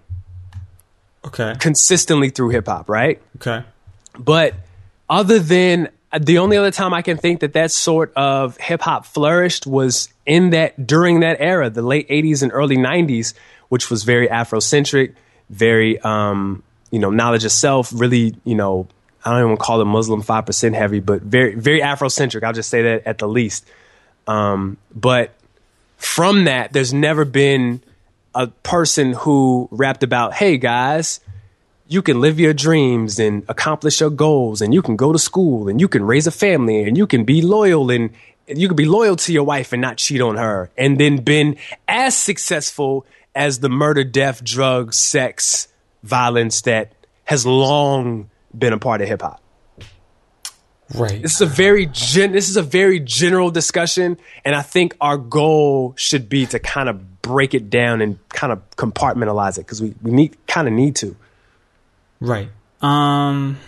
Okay. Consistently through hip hop, right? Okay. But other than the only other time I can think that that sort of hip hop flourished was in that during that era, the late eighties and early nineties, which was very Afrocentric, very um. you know, knowledge of self, really, you know, I don't even call it Muslim five percent heavy, but very, very Afrocentric. I'll just say that at the least. Um, but from that, there's never been a person who rapped about, hey guys, you can live your dreams and accomplish your goals, and you can go to school, and you can raise a family, and you can be loyal, and you can be loyal to your wife and not cheat on her, and then been as successful as the murder, death, drugs, sex, violence that has long been a part of hip hop. Right. This is a very gen- this is a very general discussion, and I think our goal should be to kind of break it down and kind of compartmentalize it, because we, we need kind of need to. Right. Um,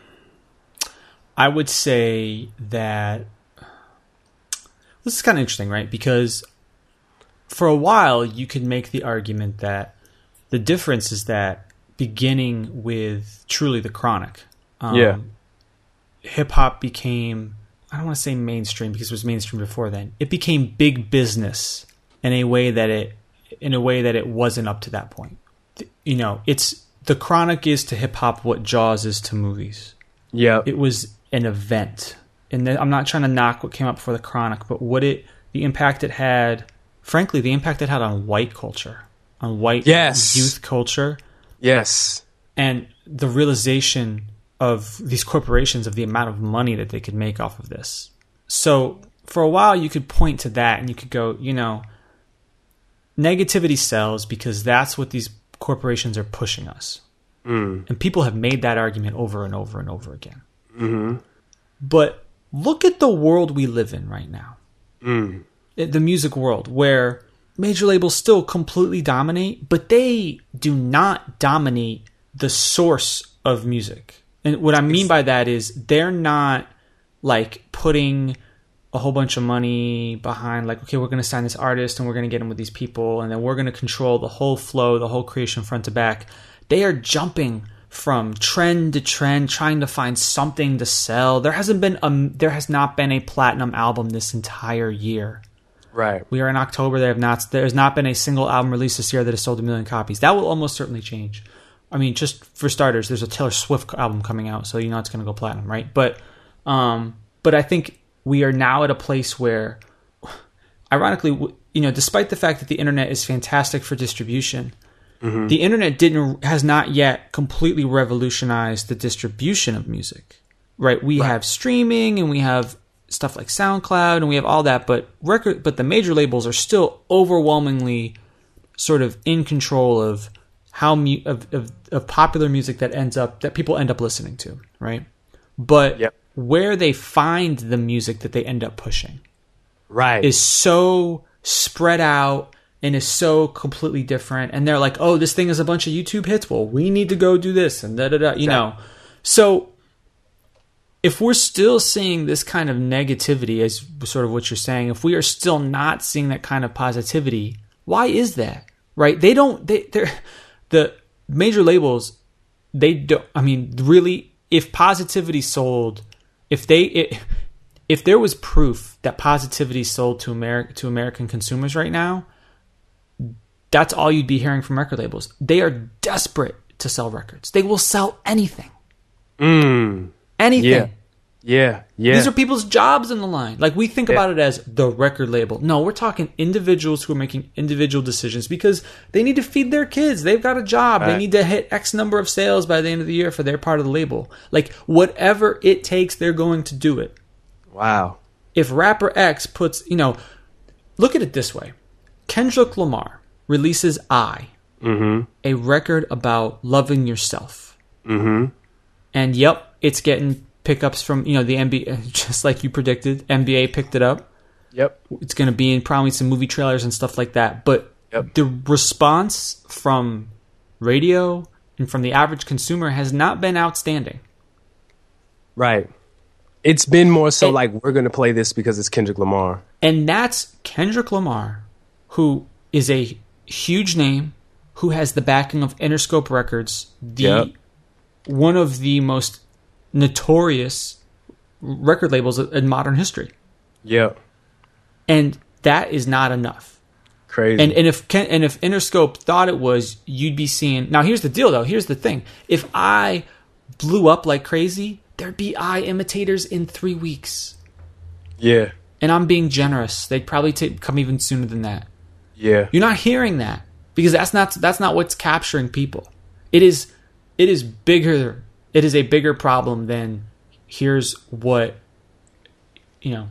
I would say that this is kind of interesting, right? Because for a while, you could make the argument that the difference is that beginning with truly the Chronic, um, yeah, hip hop became, I don't want to say mainstream because it was mainstream before then. It became big business in a way that it, in a way that it wasn't up to that point. You know, it's the Chronic is to hip hop what Jaws is to movies. Yeah, it was an event, and then, I'm not trying to knock what came up before the Chronic, but what it, the impact it had, frankly, the impact it had on white culture, on white yes. youth culture. Yes. And the realization of these corporations of the amount of money that they could make off of this. So for a while, you could point to that and you could go, you know, negativity sells because that's what these corporations are pushing us. Mm. And people have made that argument over and over and over again. Mm-hmm. But look at the world we live in right now. Mm. The music world, where major labels still completely dominate, but they do not dominate the source of music. And what I mean by that is they're not like putting a whole bunch of money behind like, okay, we're going to sign this artist and we're going to get him with these people, and then we're going to control the whole flow, the whole creation front to back. They are jumping from trend to trend, trying to find something to sell. There hasn't been a, there has not been a platinum album this entire year. Right. We are in October. There have not there has not been a single album released this year that has sold a million copies. That will almost certainly change. I mean, just for starters, there's a Taylor Swift album coming out, so you know it's going to go platinum, right? But, um, but I think we are now at a place where, ironically, you know, despite the fact that the internet is fantastic for distribution, mm-hmm. the internet didn't has not yet completely revolutionized the distribution of music, right? We right. have streaming and we have stuff like SoundCloud and we have all that, but record, but the major labels are still overwhelmingly sort of in control of how mu- of, of of popular music that ends up that people end up listening to, right? But yep. where they find the music that they end up pushing, right, is so spread out and is so completely different. And they're like, "Oh, this thing is a bunch of YouTube hits. Well, we need to go do this and da da da." You know, so if we're still seeing this kind of negativity, as sort of what you're saying, if we are still not seeing that kind of positivity, why is that? Right? They don't. They they're the major labels. They don't. I mean, really, if positivity sold, if they it, if there was proof that positivity sold to America to American consumers right now, that's all you'd be hearing from record labels. They are desperate to sell records. They will sell anything. Mm. Anything. Yeah. Yeah. Yeah. These are people's jobs in the line. Like, we think yeah. about it as the record label. No, we're talking individuals who are making individual decisions because they need to feed their kids. They've got a job. Right. They need to hit X number of sales by the end of the year for their part of the label. Like, whatever it takes, they're going to do it. Wow. If rapper X puts, you know, look at it this way. Kendrick Lamar releases I, mm-hmm. a record about loving yourself. Mm-hmm. And yep, it's getting pickups from, you know, the N B A, just like you predicted. N B A picked it up. Yep. It's going to be in probably some movie trailers and stuff like that. But yep. the response from radio and from the average consumer has not been outstanding. Right. It's been more so and, like, we're going to play this because it's Kendrick Lamar. And that's Kendrick Lamar, who is a huge name, who has the backing of Interscope Records, the yep. one of the most notorious record labels in modern history. Yep. And that is not enough. Crazy. And and if and if Interscope thought it was, you'd be seeing. Now here's the deal, though. Here's the thing. If I blew up like crazy, there'd be I imitators in three weeks. Yeah. And I'm being generous. They'd probably take, come even sooner than that. Yeah. You're not hearing that because that's not that's not what's capturing people. It is it is bigger. It is a bigger problem than here's what, you know,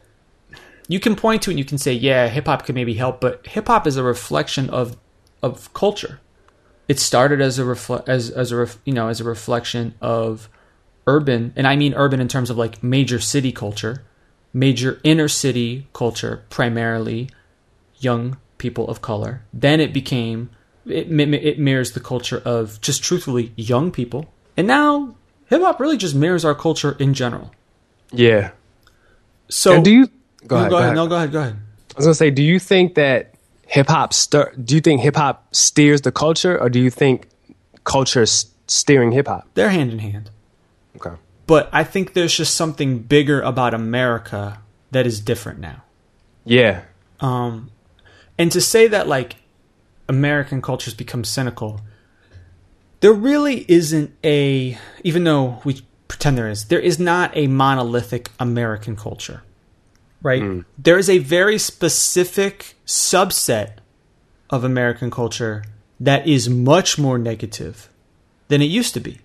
you can point to and you can say, yeah, hip hop could maybe help, but hip hop is a reflection of of culture. It started as a refle- as as a ref- you know as a reflection of urban, and I mean urban in terms of like major city culture, major inner city culture, primarily young people of color. Then it became it it mirrors the culture of just truthfully young people. And now, hip-hop really just mirrors our culture in general. Yeah. So, and do you... Go, no, ahead, go, go ahead. ahead. No, go ahead. Go ahead. I was going to say, do you think that hip-hop... Stir, do you think hip-hop steers the culture, or do you think culture is steering hip-hop? They're hand in hand. Okay. But I think there's just something bigger about America that is different now. Yeah. Um, and to say that, like, American culture's become cynical... There really isn't a, even though we pretend there is, there is not a monolithic American culture, right? Mm. There is a very specific subset of American culture that is much more negative than it used to be.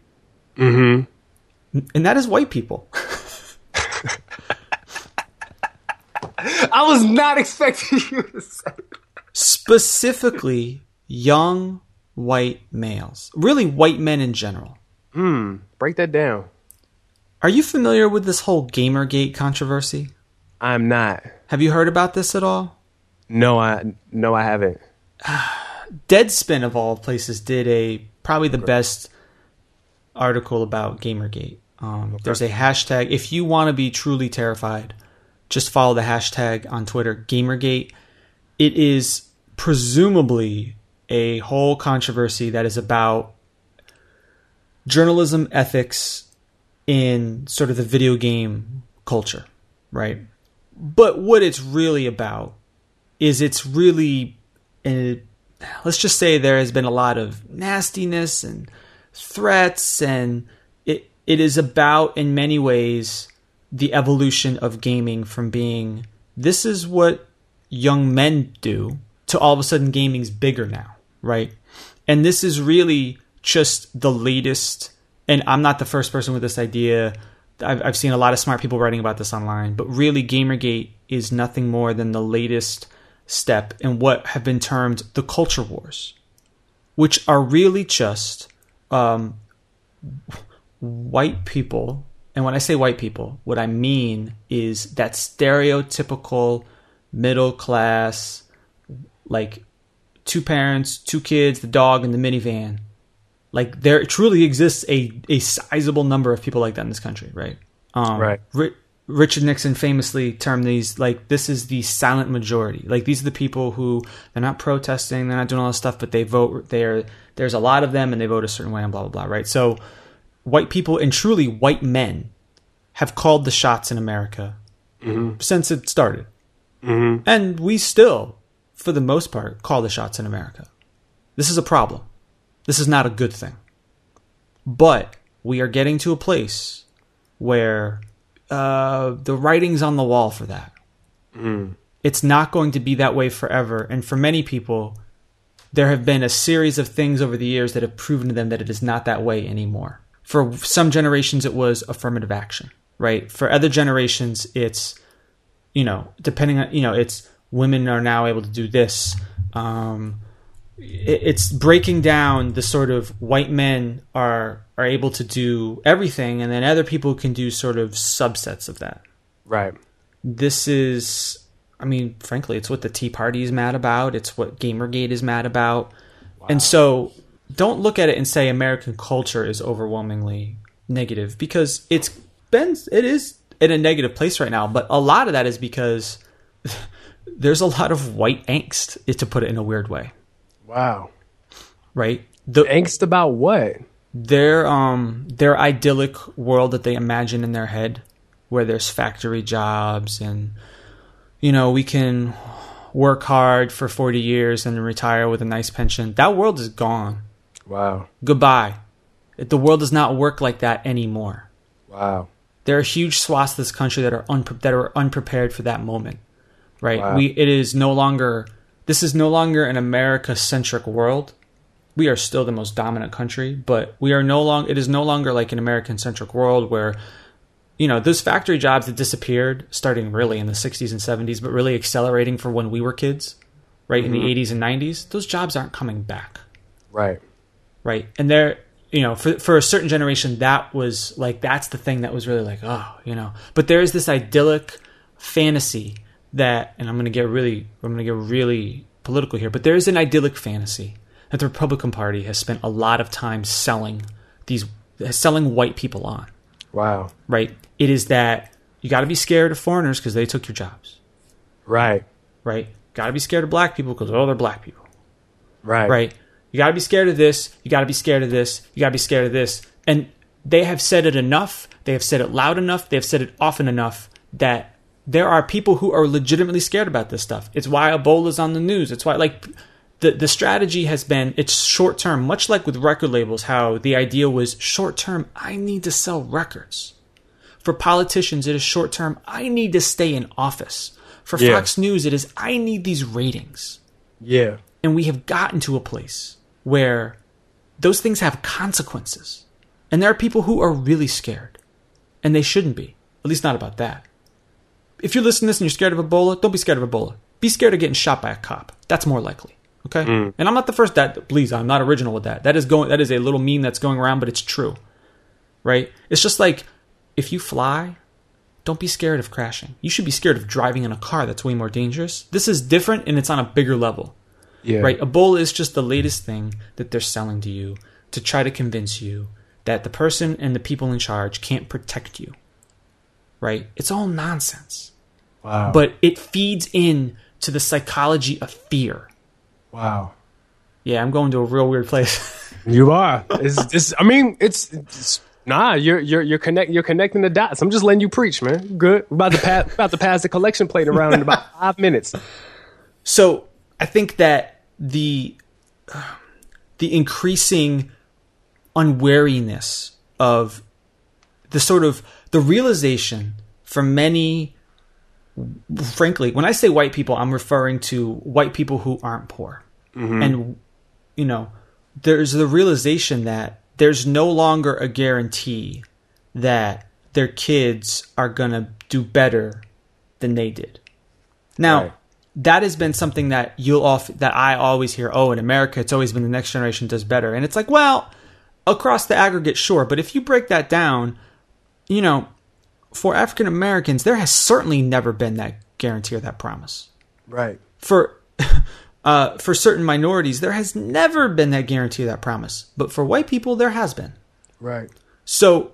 Mm-hmm. And that is white people. I was not expecting you to say that. Specifically, young white males, really white men in general. Hmm. Break that down. Are you familiar with this whole Gamergate controversy? I'm not. Have you heard about this at all? No, I no, I haven't. Deadspin of all places did a probably the best article about Gamergate. Um, okay. There's a hashtag. If you want to be truly terrified, just follow the hashtag on Twitter, Gamergate. It is presumably a whole controversy that is about journalism ethics in sort of the video game culture, right? But what it's really about is it's really, uh, let's just say there has been a lot of nastiness and threats, and it it is about, in many ways, the evolution of gaming from being, this is what young men do, to all of a sudden gaming's bigger now, right? And this is really just the latest, and I'm not the first person with this idea. I've, I've seen a lot of smart people writing about this online, but really Gamergate is nothing more than the latest step in what have been termed the culture wars, which are really just um, white people. And when I say white people, what I mean is that stereotypical middle class, like two parents, two kids, the dog, and the minivan. Like, there truly exists a, a sizable number of people like that in this country, right? Um, right. Ri- Richard Nixon famously termed these, like, this is the silent majority. Like, these are the people who, they're not protesting, they're not doing all this stuff, but they vote, they're, there's a lot of them, and they vote a certain way, and blah, blah, blah, right? So white people, and truly white men, have called the shots in America mm-hmm. since it started. Mm-hmm. And we still, for the most part, call the shots in America. This is a problem. This is not a good thing. But we are getting to a place where uh, the writing's on the wall for that. Mm. It's not going to be that way forever. And for many people, there have been a series of things over the years that have proven to them that it is not that way anymore. For some generations, it was affirmative action, right? For other generations, it's, you know, depending on, you know, it's women are now able to do this. Um, it's breaking down the sort of white men are are able to do everything, and then other people can do sort of subsets of that. Right. This is, I mean, frankly, it's what the Tea Party is mad about. It's what Gamergate is mad about. Wow. And so don't look at it and say American culture is overwhelmingly negative, because it's been, it is in a negative place right now. But a lot of that is because there's a lot of white angst, to put it in a weird way. Wow. Right? The angst about what? Their um their idyllic world that they imagine in their head, where there's factory jobs and, you know, we can work hard for forty years and then retire with a nice pension. That world is gone. Wow. Goodbye. The world does not work like that anymore. Wow. There are huge swaths of this country that are unpre- that are unprepared for that moment. Right? Wow. We it is no longer This is no longer an America-centric world. We are still the most dominant country, but we are no long. It is no longer like an American-centric world where, you know, those factory jobs that disappeared starting really in the sixties and seventies, but really accelerating for when we were kids, right, mm-hmm. in the eighties and nineties, those jobs aren't coming back. Right. Right. And they're, you know, for for a certain generation, that was like, that's the thing that was really like, oh, you know. But there is this idyllic fantasy that, and I'm going to get really, I'm going to get really political here, but there is an idyllic fantasy that the Republican Party has spent a lot of time selling these, selling white people on. Wow. Right? It is that you got to be scared of foreigners because they took your jobs. Right. Right? Got to be scared of black people because, oh, they're black people. Right. Right? You got to be scared of this. You got to be scared of this. You got to be scared of this. And they have said it enough. They have said it loud enough. They have said it often enough that there are people who are legitimately scared about this stuff. It's why Ebola's on the news. It's why, like, the, the strategy has been, it's short term, much like with record labels, how the idea was short term, I need to sell records. For politicians, it is short term, I need to stay in office. For yeah. Fox News, it is, I need these ratings. Yeah. And we have gotten to a place where those things have consequences. And there are people who are really scared. And they shouldn't be. At least not about that. If you're listening to this and you're scared of Ebola, don't be scared of Ebola. Be scared of getting shot by a cop. That's more likely. Okay? Mm. And I'm not the first that, please, I'm not original with that. That is going, that is a little meme that's going around, but it's true. Right? It's just like, if you fly, don't be scared of crashing. You should be scared of driving in a car. That's way more dangerous. This is different, and it's on a bigger level. Yeah. Right? Ebola is just the latest thing that they're selling to you to try to convince you that the person and the people in charge can't protect you. Right? It's all nonsense. Wow. But it feeds in to the psychology of fear. Wow. Yeah, I'm going to a real weird place. You are. It's, it's, I mean, it's, it's nah. You're you're you're connect you're connecting the dots. I'm just letting you preach, man. Good. We're about to pass about to pass the collection plate around in about five minutes. So I think that the uh, the increasing unwariness of the sort of the realization for many, frankly, when I say white people, I'm referring to white people who aren't poor. Mm-hmm. And, you know, there's the realization that there's no longer a guarantee that their kids are going to do better than they did. Now, right. that has been something that you'll off that I always hear, oh, in America, it's always been the next generation does better. And it's like, well, across the aggregate, sure. But if you break that down, you know, for African Americans, there has certainly never been that guarantee or that promise. Right. For uh, for certain minorities, there has never been that guarantee or that promise. But for white people, there has been. Right. So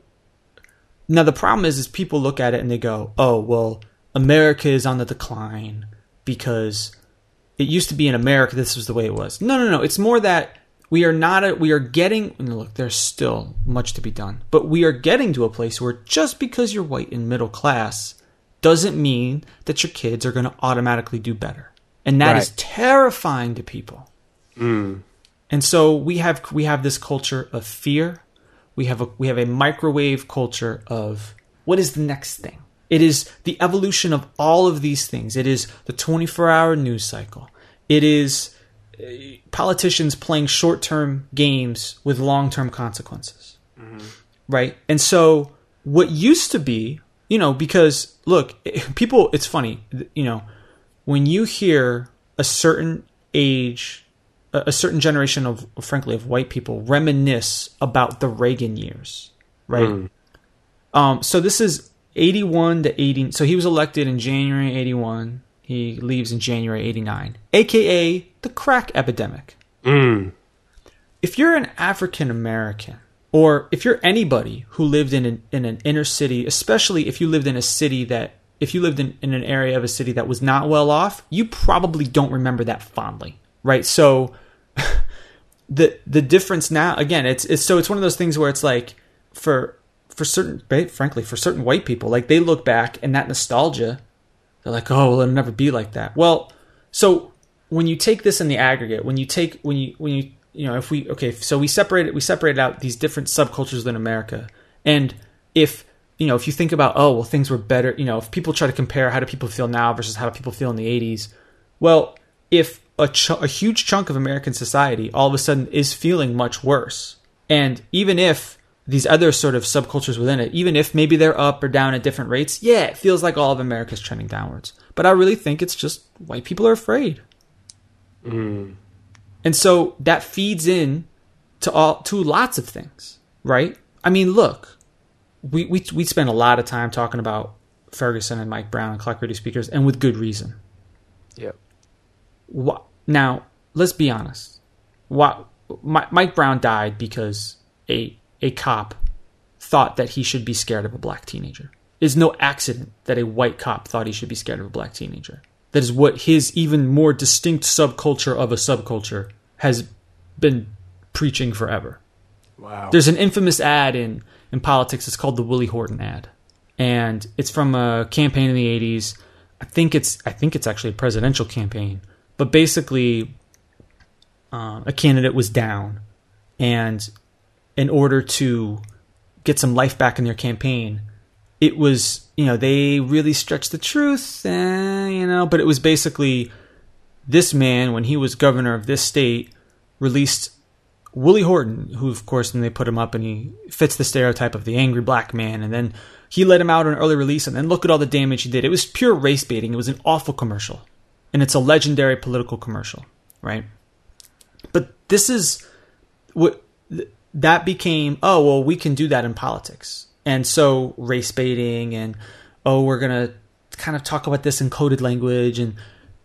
now the problem is, is people look at it and they go, oh, well, America is on the decline because it used to be in America, this was the way it was. No, no, no. It's more that we are not, a, we are getting, look, there's still much to be done, but we are getting to a place where just because you're white and middle class doesn't mean that your kids are going to automatically do better. And that right. is terrifying to people. Mm. And so we have, we have this culture of fear. We have a, we have a microwave culture of what is the next thing? It is the evolution of all of these things. It is the twenty-four hour news cycle. It is politicians playing short-term games with long-term consequences. Mm-hmm. Right? And so what used to be, you know, because look, people, it's funny, you know, when you hear a certain age, a certain generation of, frankly, of white people reminisce about the Reagan years, right? Mm. Um, so this is eighty-one to eighty. So he was elected in January eighty-one. He leaves in January eighty-nine, A K A the crack epidemic. Mm. If you're an African American, or if you're anybody who lived in an, in an inner city, especially if you lived in a city that, if you lived in, in an area of a city that was not well off, you probably don't remember that fondly, right? So the the difference now, again, it's it's so it's one of those things where it's like for for certain, frankly, for certain white people, like they look back and that nostalgia, they're like, oh, well, it'll never be like that. Well, so when you take this in the aggregate, when you take when you when you you know if we okay, so we separated we separated out these different subcultures within America, and if you know if you think about oh well things were better, you know if people try to compare how do people feel now versus how do people feel in the eighties, well if a ch- a huge chunk of American society all of a sudden is feeling much worse, and even if these other sort of subcultures within it, even if maybe they're up or down at different rates, yeah, it feels like all of America's trending downwards. But I really think it's just white people are afraid. Mm. And so that feeds in to all to lots of things, right? I mean, look, we we we spend a lot of time talking about Ferguson and Mike Brown and Clock Radio speakers, and with good reason. Yep. What, now, let's be honest. What, Mike Brown died because a a cop thought that he should be scared of a black teenager. It's no accident that a white cop thought he should be scared of a black teenager. That is what his even more distinct subculture of a subculture has been preaching forever. Wow. There's an infamous ad in, in politics. It's called the Willie Horton ad. And it's from a campaign in the eighties. I think it's I think it's actually a presidential campaign. But basically, uh, a candidate was down, and in order to get some life back in their campaign, it was, you know, they really stretched the truth, eh, you know, but it was basically this man, when he was governor of this state, released Willie Horton, who, of course, then they put him up and he fits the stereotype of the angry black man. And then he let him out on early release, and then look at all the damage he did. It was pure race baiting. It was an awful commercial. And it's a legendary political commercial, right? But this is what that became, oh, well, we can do that in politics. And so race baiting and, oh, we're going to kind of talk about this in coded language and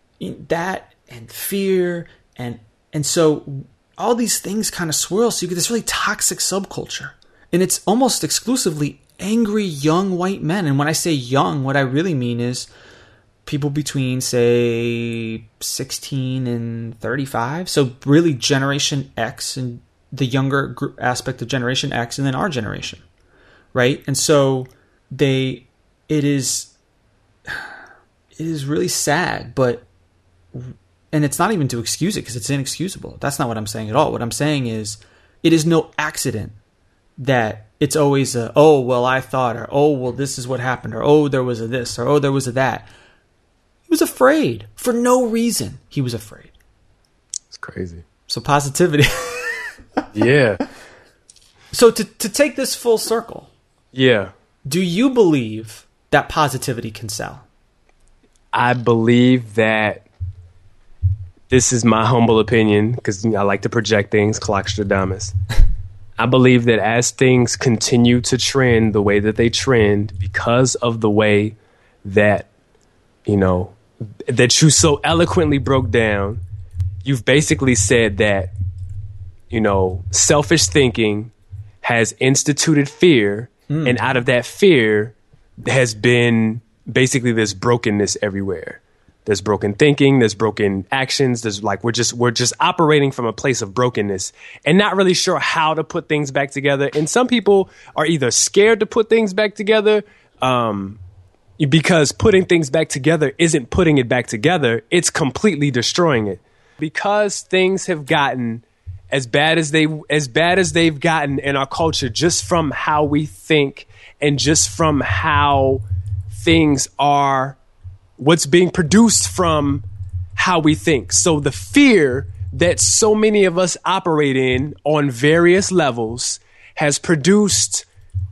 that and fear. And, and so all these things kind of swirl. So you get this really toxic subculture. And it's almost exclusively angry young white men. And when I say young, what I really mean is people between, say, sixteen and thirty-five. So really Generation X and the younger group aspect of Generation X, and then our generation, right? And so they, it is, it is really sad, but, and it's not even to excuse it because it's inexcusable. That's not what I'm saying at all. What I'm saying is it is no accident that it's always a, oh, well, I thought, or oh, well, this is what happened, or oh, there was a this, or oh, there was a that. He was afraid for no reason. He was afraid. It's crazy. So positivity. Yeah. So to to take this full circle. Yeah. Do you believe that positivity can sell? I believe that, this is my humble opinion, because I like to project things, Clarkstradamus. I believe that as things continue to trend the way that they trend, because of the way that, you know, that you so eloquently broke down, you've basically said that, you know, selfish thinking has instituted fear, mm. and out of that fear has been basically this brokenness everywhere. There's broken thinking, there's broken actions, there's like we're just we're just operating from a place of brokenness and not really sure how to put things back together. And some people are either scared to put things back together, um, because putting things back together isn't putting it back together, it's completely destroying it. Because things have gotten as bad as they as bad as they've gotten in our culture, just from how we think and just from how things are, what's being produced from how we think. So the fear that so many of us operate in on various levels has produced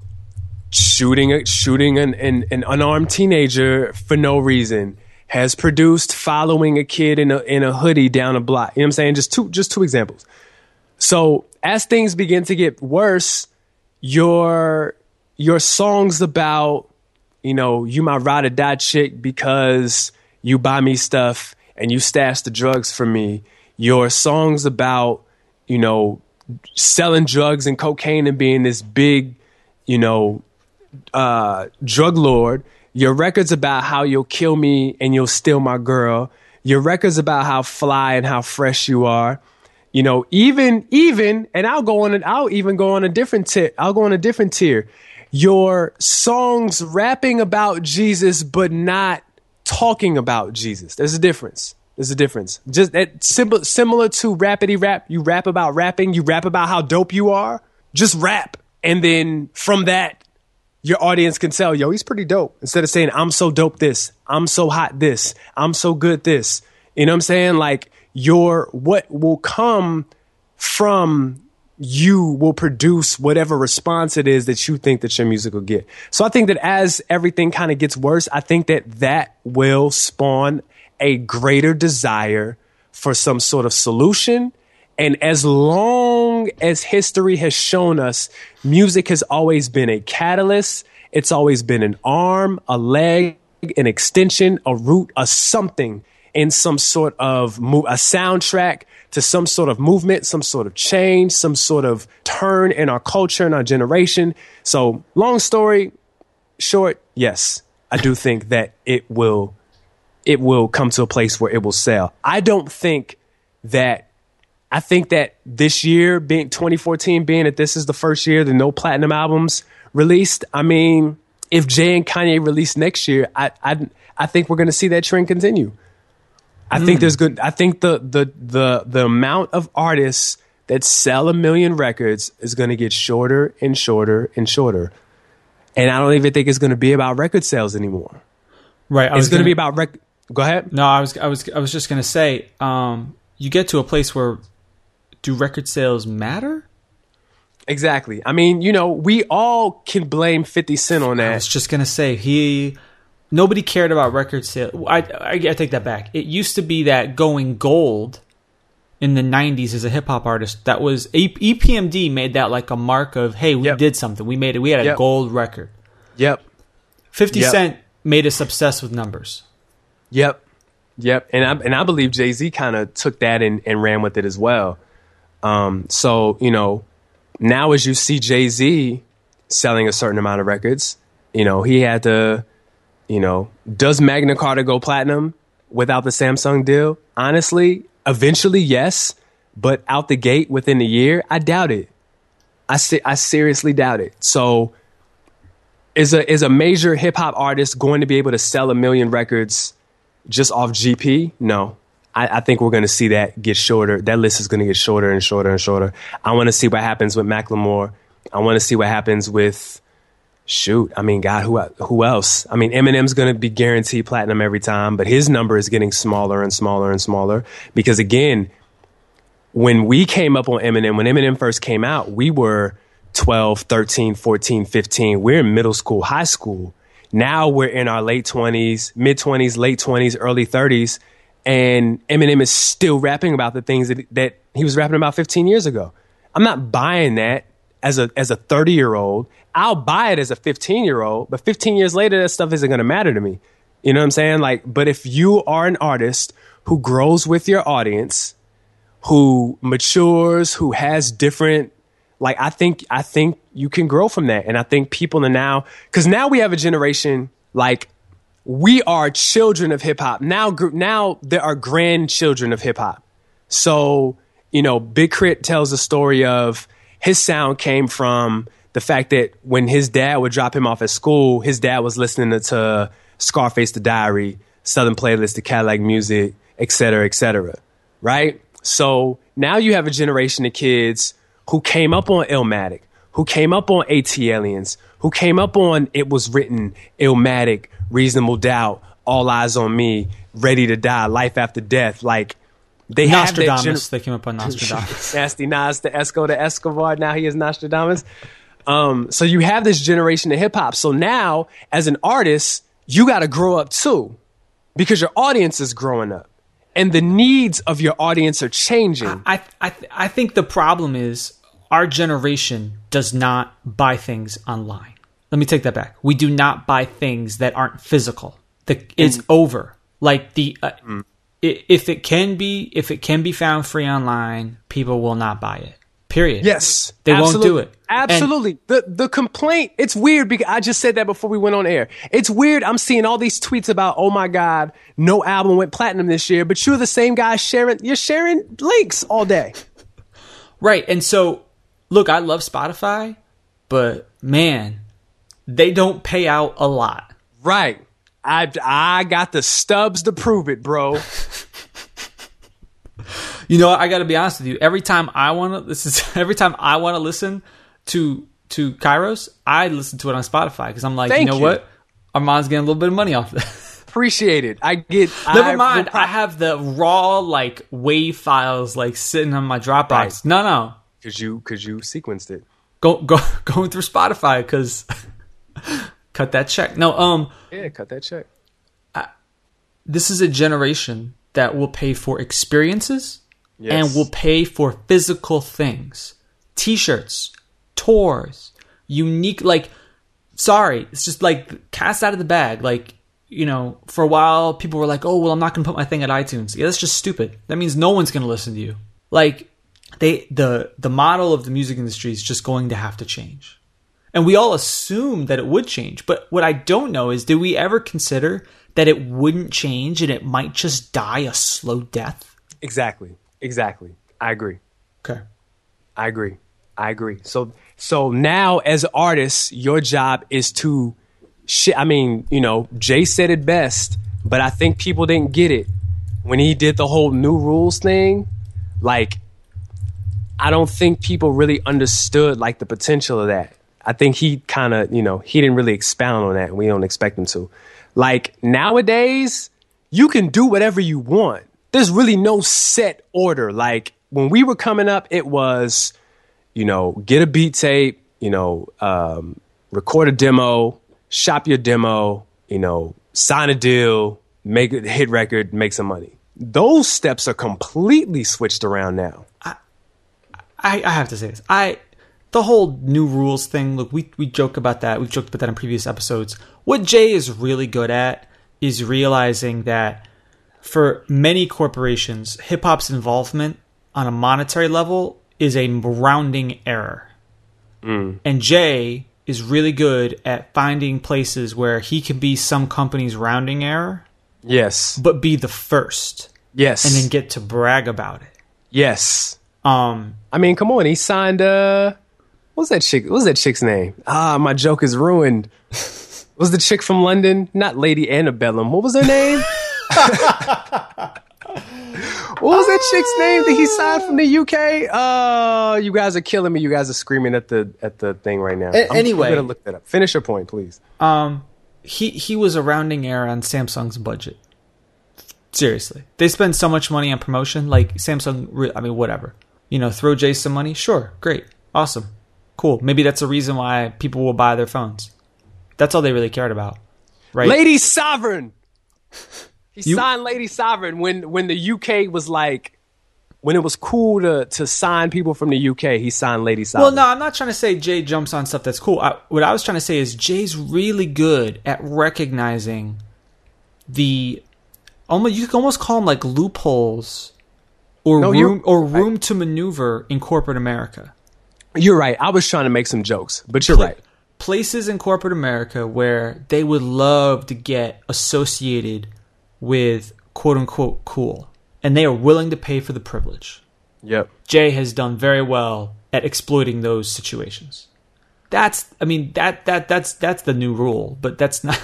shooting a, shooting an, an, an unarmed teenager for no reason, has produced following a kid in a in a hoodie down a block. You know what I'm saying? Just two just two examples. So as things begin to get worse, your your songs about, you know, you my ride or die chick because you buy me stuff and you stash the drugs for me. Your songs about, you know, selling drugs and cocaine and being this big, you know, uh, drug lord. Your records about how you'll kill me and you'll steal my girl. Your records about how fly and how fresh you are. You know, even, even, and I'll go on, I'll even go on a different tier. I'll go on a different tier. Your songs rapping about Jesus, but not talking about Jesus. There's a difference. There's a difference. Just that simple, similar to rappity rap. You rap about rapping. You rap about how dope you are. Just rap. And then from that, your audience can tell, yo, he's pretty dope. Instead of saying, I'm so dope this, I'm so hot this, I'm so good this. You know what I'm saying? Like, your, what will come from you will produce whatever response it is that you think that your music will get. So I think that as everything kind of gets worse, I think that that will spawn a greater desire for some sort of solution. And as long as history has shown us, music has always been a catalyst. It's always been an arm, a leg, an extension, a root, a something in some sort of mo- a soundtrack to some sort of movement, some sort of change, some sort of turn in our culture and our generation. So long story short, yes, I do think that it will, it will come to a place where it will sell. I don't think that, I think that this year being twenty fourteen, being that this is the first year that no platinum albums released. I mean, if Jay and Kanye release next year, I, I, I think we're going to see that trend continue. I mm. think there's good. I think the the the the amount of artists that sell a million records is going to get shorter and shorter and shorter, and I don't even think it's going to be about record sales anymore. Right, it's going to be about record. Go ahead. No, I was I was I was just going to say, um, you get to a place where, do record sales matter? Exactly. I mean, you know, we all can blame fifty Cent on that. I was just going to say he. Nobody cared about record sales. I, I, I take that back. It used to be that going gold in the nineties as a hip hop artist, that was E P M D made that like a mark of, hey, we yep. did something. We made it. We had a yep. gold record. Yep. fifty yep. Cent made us obsessed with numbers. Yep. Yep. And I and I believe Jay-Z kind of took that and, and ran with it as well. Um, so, you know, now as you see Jay-Z selling a certain amount of records, you know, he had to. You know, does Magna Carta go platinum without the Samsung deal? Honestly, eventually, yes. But out the gate within a year, I doubt it. I, se- I seriously doubt it. So is a, is a major hip hop artist going to be able to sell a million records just off G P? No. I, I think we're going to see that get shorter. That list is going to get shorter and shorter and shorter. I want to see what happens with Macklemore. I want to see what happens with, shoot, I mean, God, who who else? I mean, Eminem's going to be guaranteed platinum every time, but his number is getting smaller and smaller and smaller because, again, when we came up on Eminem, when Eminem first came out, we were twelve, thirteen, fourteen, fifteen. We're in middle school, high school. Now we're in our late twenties, mid-twenties, late twenties, early thirties, and Eminem is still rapping about the things that, that he was rapping about fifteen years ago. I'm not buying that as a as a thirty-year-old. I'll buy it as a fifteen-year-old, but fifteen years later, that stuff isn't going to matter to me. You know what I'm saying? Like, but if you are an artist who grows with your audience, who matures, who has different, like, I think I think you can grow from that. And I think people are now, because now we have a generation, like, we are children of hip hop. Now, now there are grandchildren of hip hop. So, you know, Big Crit tells a story of his sound came from the fact that when his dad would drop him off at school, his dad was listening to Scarface the Diary, Southern Playlist, the Cadillac Music, et cetera, et cetera. Right? So now you have a generation of kids who came up on Illmatic, who came up on ATLiens, who came up on It Was Written, Illmatic, Reasonable Doubt, All Eyes on Me, Ready to Die, Life After Death. Like, they Nostradamus. have that They came up on Nostradamus. Nasty Nas, the Esco, the Escobar. Now he is Nostradamus. Um, so you have this generation of hip hop. So now, as an artist, you got to grow up too, because your audience is growing up, and the needs of your audience are changing. I I I think the problem is our generation does not buy things online. Let me take that back. We do not buy things that aren't physical. The, it's mm. over. Like the uh, mm. if it can be if it can be found free online, people will not buy it. Period. Yes, they absolutely. won't do it. Absolutely. And the the complaint, it's weird because I just said that before we went on air. It's weird. I'm seeing all these tweets about, oh my God, no album went platinum this year, but you're the same guy sharing, you're sharing links all day. Right. And so, look, I love Spotify, but man, they don't pay out a lot. Right. I, I got the stubs to prove it, bro. You know, I got to be honest with you. Every time I want to, this is every time I want to listen to to Kairos, I listen to it on Spotify because I'm like, Thank you know you. what? Armand's getting a little bit of money off this. Appreciate it. I get. Never I, mind. I have the raw like wave files like sitting on my Dropbox. Right. No, no. Because you because you sequenced it. Go go going through Spotify because cut that check. No, um. Yeah, cut that check. I, this is a generation that will pay for experiences. Yes. And will pay for physical things. T-shirts, tours, unique, like, sorry, it's just like cast out of the bag. Like, you know, for a while, people were like, oh, well, I'm not going to put my thing at iTunes. Yeah, that's just stupid. That means no one's going to listen to you. Like, they the the model of the music industry is just going to have to change. And we all assume that it would change. But what I don't know is, did we ever consider that it wouldn't change and it might just die a slow death? Exactly. Exactly. I agree. Okay. I agree. I agree. So so now as artists, your job is to shit. I mean, you know, Jay said it best, but I think people didn't get it when he did the whole new rules thing. Like, I don't think people really understood like the potential of that. I think he kind of, you know, he didn't really expound on that, and we don't expect him to. Like, nowadays, you can do whatever you want. There's really no set order. Like, when we were coming up, it was, you know, get a beat tape, you know, um, record a demo, shop your demo, you know, sign a deal, make a hit record, make some money. Those steps are completely switched around now. I, I, I have to say this. I, the whole new rules thing, look, we, we joke about that. We've joked about that in previous episodes. What Jay is really good at is realizing that for many corporations, hip-hop's involvement on a monetary level is a rounding error. Mm. And Jay is really good at finding places where he can be some company's rounding error. Yes. But be the first. Yes. And then get to brag about it. Yes. Um, I mean, come on. He signed, uh, what's that chick? What's that chick's name? Ah, my joke is ruined. Was the chick from London? Not Lady Antebellum. What was her name? What was that chick's name that he signed from the U K? Uh, you guys are killing me. You guys are screaming at the at the thing right now. A- I'm, anyway, I'm gonna look that up. Finish your point, please. Um, he he was a rounding error on Samsung's budget. Seriously, they spend so much money on promotion. Like Samsung, I mean, whatever. You know, throw Jay some money. Sure, great, awesome, cool. Maybe that's the reason why people will buy their phones. That's all they really cared about, right? Lady Sovereign. He You- signed Lady Sovereign when when the U K was like, when it was cool to to sign people from the U K. He signed Lady Sovereign. Well, no, I'm not trying to say Jay jumps on stuff that's cool. I, what I was trying to say is Jay's really good at recognizing the almost you can almost call them like loopholes or No, you're- room or room to maneuver in corporate America. You're right. I was trying to make some jokes, but you're Pla- right. Places in corporate America where they would love to get associated with quote unquote cool, and they are willing to pay for the privilege. Yep. Jay has done very well at exploiting those situations. That's, I mean, that that that's that's the new rule, but that's not.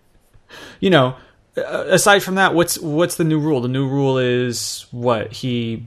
You know, aside from that, what's what's the new rule? The new rule is what he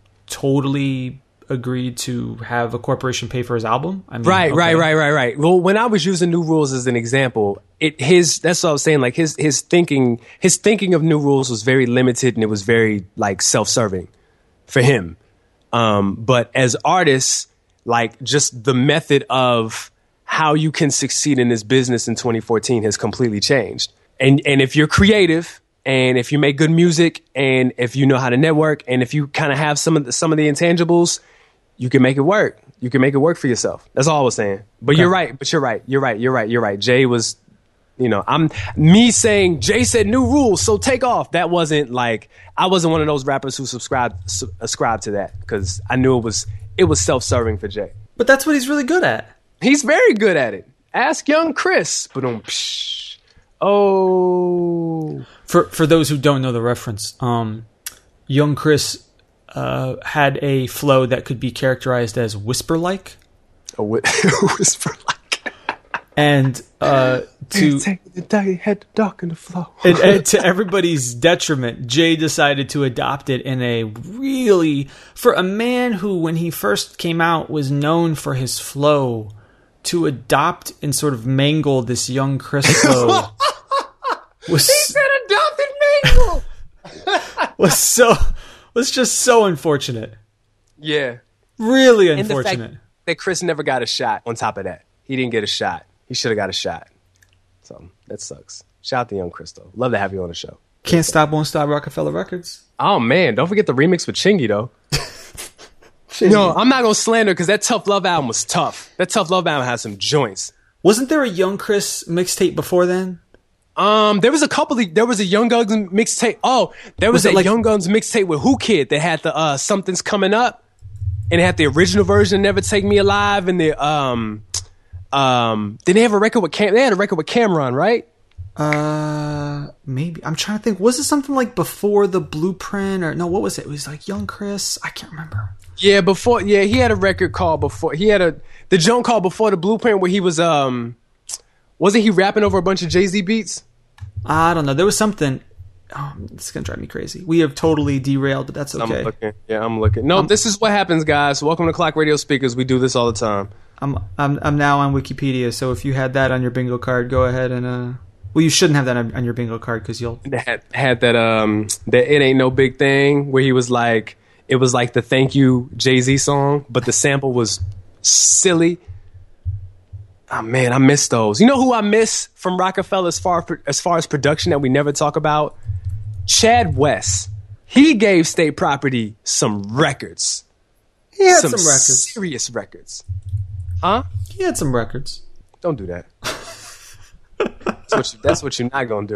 totally agreed to have a corporation pay for his album. I mean, Right, okay. right, right, right, right. Well, when I was using New Rules as an example, it his that's what I was saying. Like his his thinking his thinking of New Rules was very limited and it was very like self-serving for him. Um, but as artists, like just the method of how you can succeed in this business in twenty fourteen has completely changed. And and if you're creative and if you make good music and if you know how to network and if you kind of have some of the, some of the intangibles, you can make it work. You can make it work for yourself. That's all I was saying. But Okay. you're right. But you're right. You're right. You're right. You're right. Jay was, you know, I'm me saying Jay said New Rules, so take off. That wasn't like I wasn't one of those rappers who subscribed su- ascribed to that because I knew it was it was self-serving for Jay. But that's what he's really good at. He's very good at it. Ask young Chris. Boom. Psh. Oh. For for those who don't know the reference, um, young Chris uh, had a flow that could be characterized as whisper-like, A whi- whisper like. and uh, to Take the day, head to dark in the flow. and, and to everybody's detriment, Jay decided to adopt it in a really for a man who, when he first came out, was known for his flow. To adopt and sort of mangle this young Chris flow was adopted mango. was so was just so unfortunate. Yeah. Really And the unfortunate. fact that Chris never got a shot on top of that. He didn't get a shot. He should have got a shot. So that sucks. Shout out to young Chris, though. Love to have you on the show. Can't Stop, Won't Stop, Rockefeller Records. Oh, man. Don't forget the remix with Chingy, though. No, I'm not going to slander because that Tough Love album was tough. That Tough Love album has some joints. Wasn't there a Young Chris mixtape before then? Um, there was a couple of, there was a Young Guns mixtape. Oh, there was, Was it a like- Young Guns mixtape with Who Kid that had the uh, Something's Coming Up. And it had the original version, Never Take Me Alive, and the um um did they have a record with Cam they had a record with Cameron, right? Uh, maybe. I'm trying to think. Was it something like before the Blueprint or no? What was it? It was like Young Chris. I can't remember. Yeah, before yeah, he had a record called before he had a the joint called Before the Blueprint where he was um wasn't he rapping over a bunch of Jay-Z beats? I don't know. There was something. Oh, it's gonna drive me crazy. We have totally derailed, but that's okay. I'm looking. Yeah, I'm looking. No, this is what happens, guys. Welcome to Clock Radio Speakers. We do this all the time. I'm I'm I'm now on Wikipedia. So if you had that on your bingo card, go ahead and uh. Well, you shouldn't have that on, on your bingo card because you'll. They had had that um that It Ain't No Big Thing where he was like it was like the Thank You Jay-Z song, but the sample was silly. Oh man, I miss those. You know who I miss from Rockefeller as far as far as production that we never talk about? Chad West. He gave State Property some records. He had some, some, records. serious records. Huh? He had some records. Don't do that. That's what, you, that's what you're not gonna do.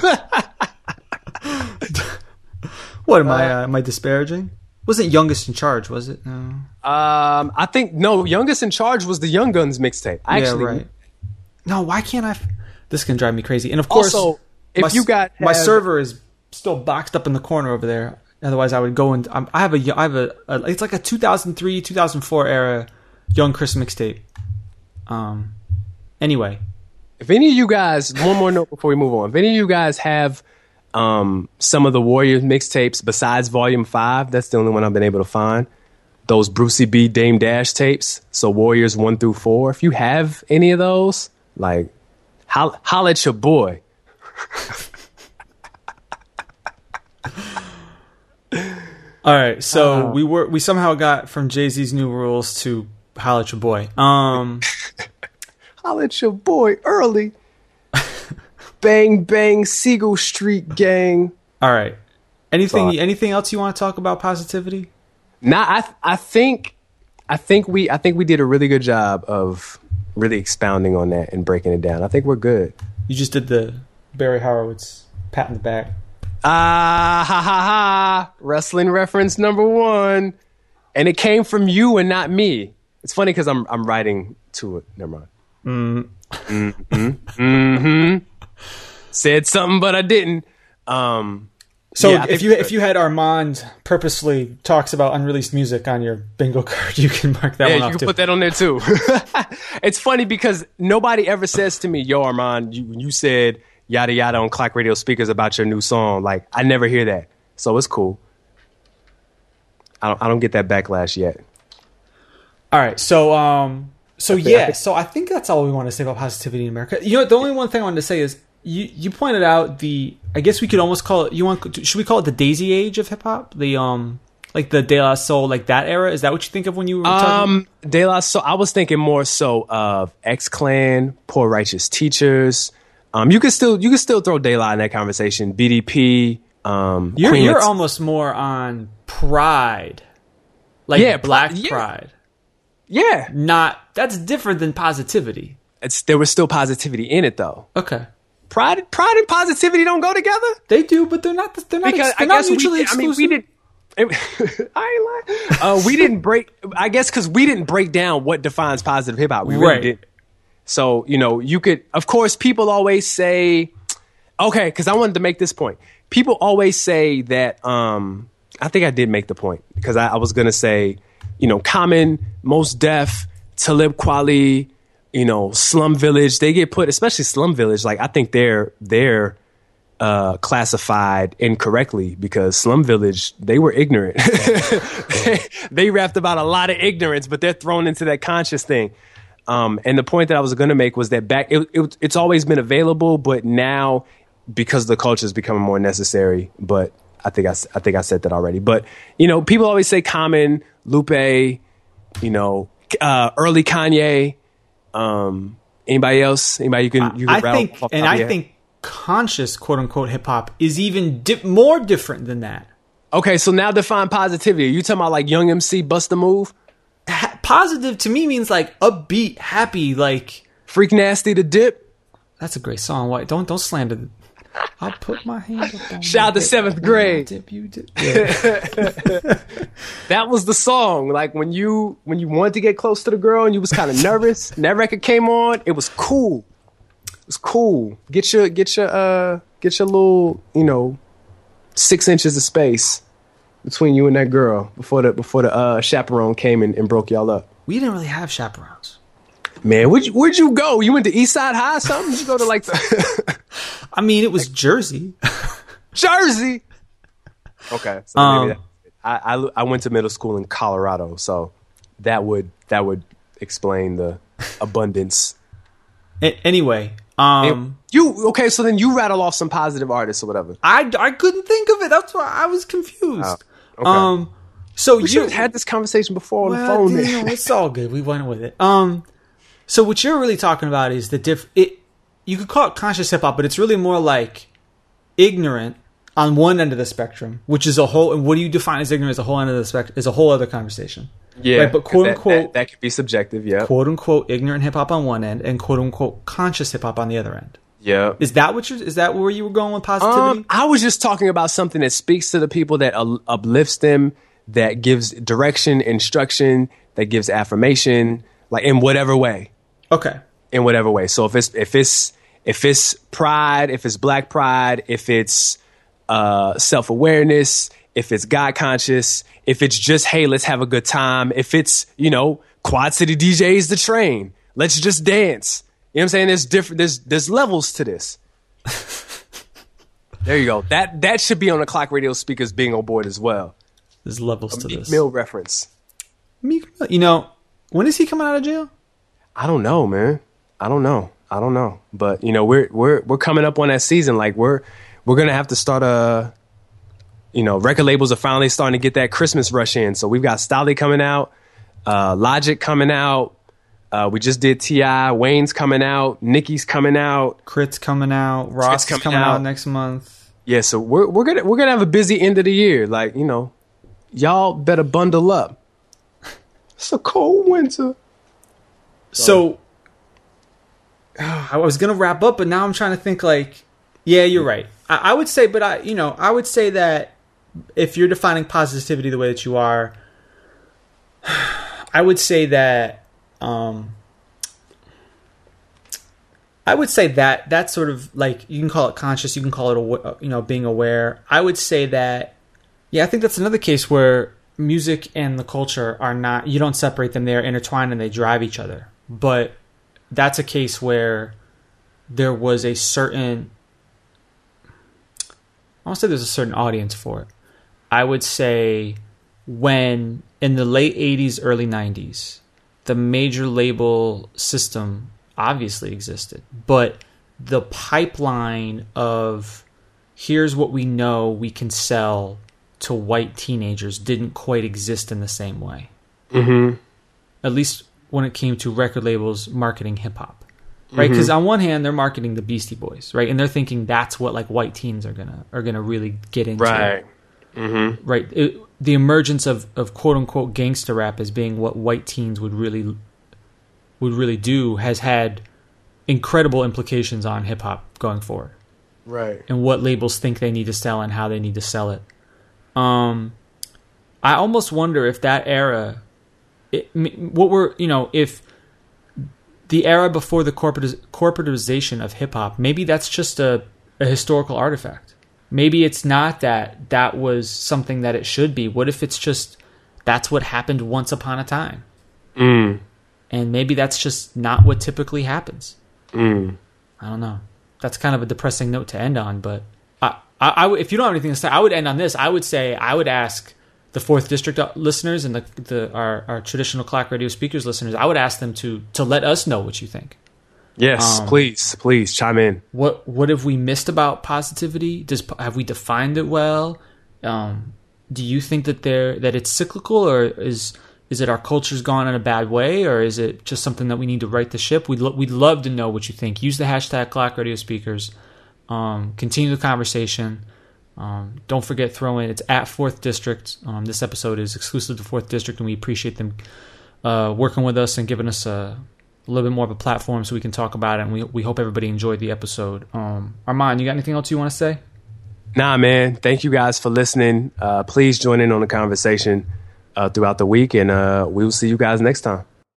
What am I? Uh, am I disparaging? Wasn't Youngest in Charge? Was it? No. Um, I think no. Youngest in Charge was the Young Guns mixtape. I Yeah, Actually, right. No, why can't I? F- this can drive me crazy. And of course, Also, if my, you got my have- server is still boxed up in the corner over there. Otherwise, I would go and um, I have a I have a, a it's like a two thousand three two thousand four era Young Chris mixtape. Um. Anyway, If any of you guys, one more note before we move on. If any of you guys have Um, some of the Warriors mixtapes, besides Volume Five, that's the only one I've been able to find. Those Brucey B, Dame Dash tapes. So Warriors one through four. If you have any of those, like, ho- holla at your boy. All right, so Uh, we were we somehow got from Jay-Z's New Rules to holla at your boy. Um, Holla at your boy early. Bang bang, Siegel Street gang. all right. Anything Sorry. anything else you want to talk about positivity? Nah, I I think I think we I think we did a really good job of really expounding on that and breaking it down. I think we're good. You just did the Barry Horowitz pat in the back. Ah ha ha ha! Wrestling reference number one, and it came from you and not me. It's funny because I'm I'm writing to it. Never mind. Mm. Mm-hmm. Mm-hmm. Said something, but I didn't. Um, So yeah, I if think you we're good. if you had Armand purposely talks about unreleased music on your bingo card, you can mark that yeah, one you off can too. put that on there too. It's funny because nobody ever says to me, "Yo, Armand, you, you said yada yada on Clock Radio speakers about your new song." Like, I never hear that, so it's cool. I don't I don't get that backlash yet. All right, so um, so think- I yeah, think- so I think that's all we want to say about positivity in America. You know, the only one thing I wanted to say is you you pointed out the I guess we could almost call it you want should we call it the Daisy Age of hip hop, the um like the De La Soul, like that era. Is that what you think of when you were talking? Um, De La Soul. I was thinking more so of X Clan, Poor Righteous Teachers. Um, you could still you could still throw De La in that conversation. B D P. Um, You're Queen you're Lat- almost more on Pride, like Yeah, Black Pri- yeah. Pride. yeah. Not that's different than positivity. It's there was still positivity in it though. Okay, Pride, pride and positivity don't go together. they do, but they're not. They're not. Because Ex- I they're not guess we, mutually did- I mean, exclusive. we did. I ain't lying. Uh, we didn't break. I guess because we didn't break down what defines positive hip hop. We really Right. did. So you know, you could. Of course, people always say, okay, because I wanted to make this point. People always say that. Um, I think I did make the point because I, I was gonna say, you know, Common, Mos Def, Talib Kweli, you know, Slum Village. They get put, especially Slum Village. Like I think they're they're. Uh, classified incorrectly because Slum Village, they were ignorant. they, they rapped about a lot of ignorance, but they're thrown into that conscious thing. Um, and the point that I was going to make was that back, it, it, it's always been available, but now because the culture is becoming more necessary. But I think I, I think I said that already. But you know, people always say Common, Lupe, you know, uh, early Kanye. Um, anybody else? Anybody you can you can I rattle think, off the and top of I your head? think conscious quote unquote hip hop is even di- more different than that. Okay, so now define positivity. Are you talking about like Young M C, Bust a Move, Ha- positive to me means like upbeat, happy. Like Freak Nasty, The Dip? that's a great song. Why don't don't slander. The, I'll put my hand up on Shout out my to hip. seventh When grade. I dip, you dip. Yeah. That was the song. Like when you when you wanted to get close to the girl and you was kind of nervous. And that record came on. It was cool. It was cool. Get your get your uh get your little you know six inches of space between you and that girl before the before the uh, chaperone came and, and broke y'all up. We didn't really have chaperones. Man, where'd you, where'd you go? You went to East Side High or something? Did you go to like the I mean, it was Jersey. Jersey? Okay, so Um, maybe that, I, I I went to middle school in Colorado, so that would that would explain the abundance. A- anyway, um, You okay? So then you rattle off some positive artists or whatever. I, I couldn't think of it. That's why I was confused. Oh, okay. Um, so We you should have had this conversation before on well, the phone. you man. know, it's all good. We went with it. Um, so what you're really talking about is the diff. It you could call it conscious hip hop, but it's really more like ignorant on one end of the spectrum, which is a whole. And what do you define as ignorant as a whole end of the spectrum? Is a whole other conversation. Yeah, Right, but quote that, unquote, that, that could be subjective. Yeah, quote unquote ignorant hip hop on one end, and quote unquote conscious hip hop on the other end. yeah. Is that what you're? Is that where you were going with positivity? Um, I was just talking about something that speaks to the people, that uh, uplifts them, that gives direction, instruction, that gives affirmation, like in whatever way. Okay. In whatever way. So if it's if it's if it's pride, if it's Black pride, if it's uh, self awareness, if it's God conscious, if it's just hey, let's have a good time, if it's you know Quad City D Js the train, let's just dance. You know what I'm saying? There's different. There's there's levels to this. There you go. That that should be on the Clock Radio Speakers bingo board as well. There's levels A to Meek this. Mill reference. Meek Mill. You know, when is he coming out of jail? I don't know, man. I don't know. I don't know. But you know, we're we're we're coming up on that season. Like we're we're gonna have to start a. You know, record labels are finally starting to get that Christmas rush in. So we've got Stolly coming out, uh, Logic coming out. Uh, we just did T I Wayne's coming out. Nicki's coming out. Crit's coming out. Ross coming is coming out. out. next month. Yeah, so we're we're gonna we're gonna have a busy end of the year. Like, you know, y'all better bundle up. It's a cold winter. So I was gonna wrap up, but now I'm trying to think. Like, yeah, you're right. I, I would say, but I, you know, I would say that if you're defining positivity the way that you are, I would say that. Um, I would say that that's sort of like, you can call it conscious, you can call it, awa- you know, being aware. I would say that, yeah, I think that's another case where music and the culture are not, you don't separate them, they're intertwined and they drive each other. But that's a case where there was a certain, I won't say there's a certain audience for it. I would say when in the late eighties, early nineties, the major label system obviously existed, but the pipeline of here's what we know we can sell to white teenagers didn't quite exist in the same way. Mm-hmm. At least when it came to record labels marketing hip hop, right? Because mm-hmm. on one hand, they're marketing the Beastie Boys, right? And they're thinking that's what like white teens are gonna are gonna really get into, right? Mm-hmm. Right. It, the emergence of, of quote unquote gangster rap as being what white teens would really would really do has had incredible implications on hip hop going forward. Right. And what labels think they need to sell and how they need to sell it. Um, I almost wonder if that era, it, what we're, you know, if the era before the corporatiz- corporatization of hip hop, maybe that's just a, a historical artifact. Maybe it's not that that was something that it should be. What if it's just that's what happened once upon a time? Mm. And maybe that's just not what typically happens. Mm. I don't know. That's kind of a depressing note to end on, but I, I, I, if you don't have anything to say, I would end on this. I would say I would ask the fourth District listeners and the, the our, our traditional Clock Radio Speakers listeners, I would ask them to to let us know what you think. Yes, um, please, please chime in. What what have we missed about positivity? Does have we defined it well? Um, do you think that there that it's cyclical, or is is it our culture's gone in a bad way, or is it just something that we need to right the ship? We'd lo- we'd love to know what you think. Use the hashtag Clock Radio Speakers. Um, continue the conversation. Um, don't forget, throw in, it's at fourth District. Um, this episode is exclusive to fourth District, and we appreciate them uh, working with us and giving us a, a little bit more of a platform so we can talk about it, and we we hope everybody enjoyed the episode. Um, Armand, you got anything else you want to say? Nah, man. Thank you guys for listening. Uh, please join in on the conversation uh, throughout the week, and uh, we will see you guys next time.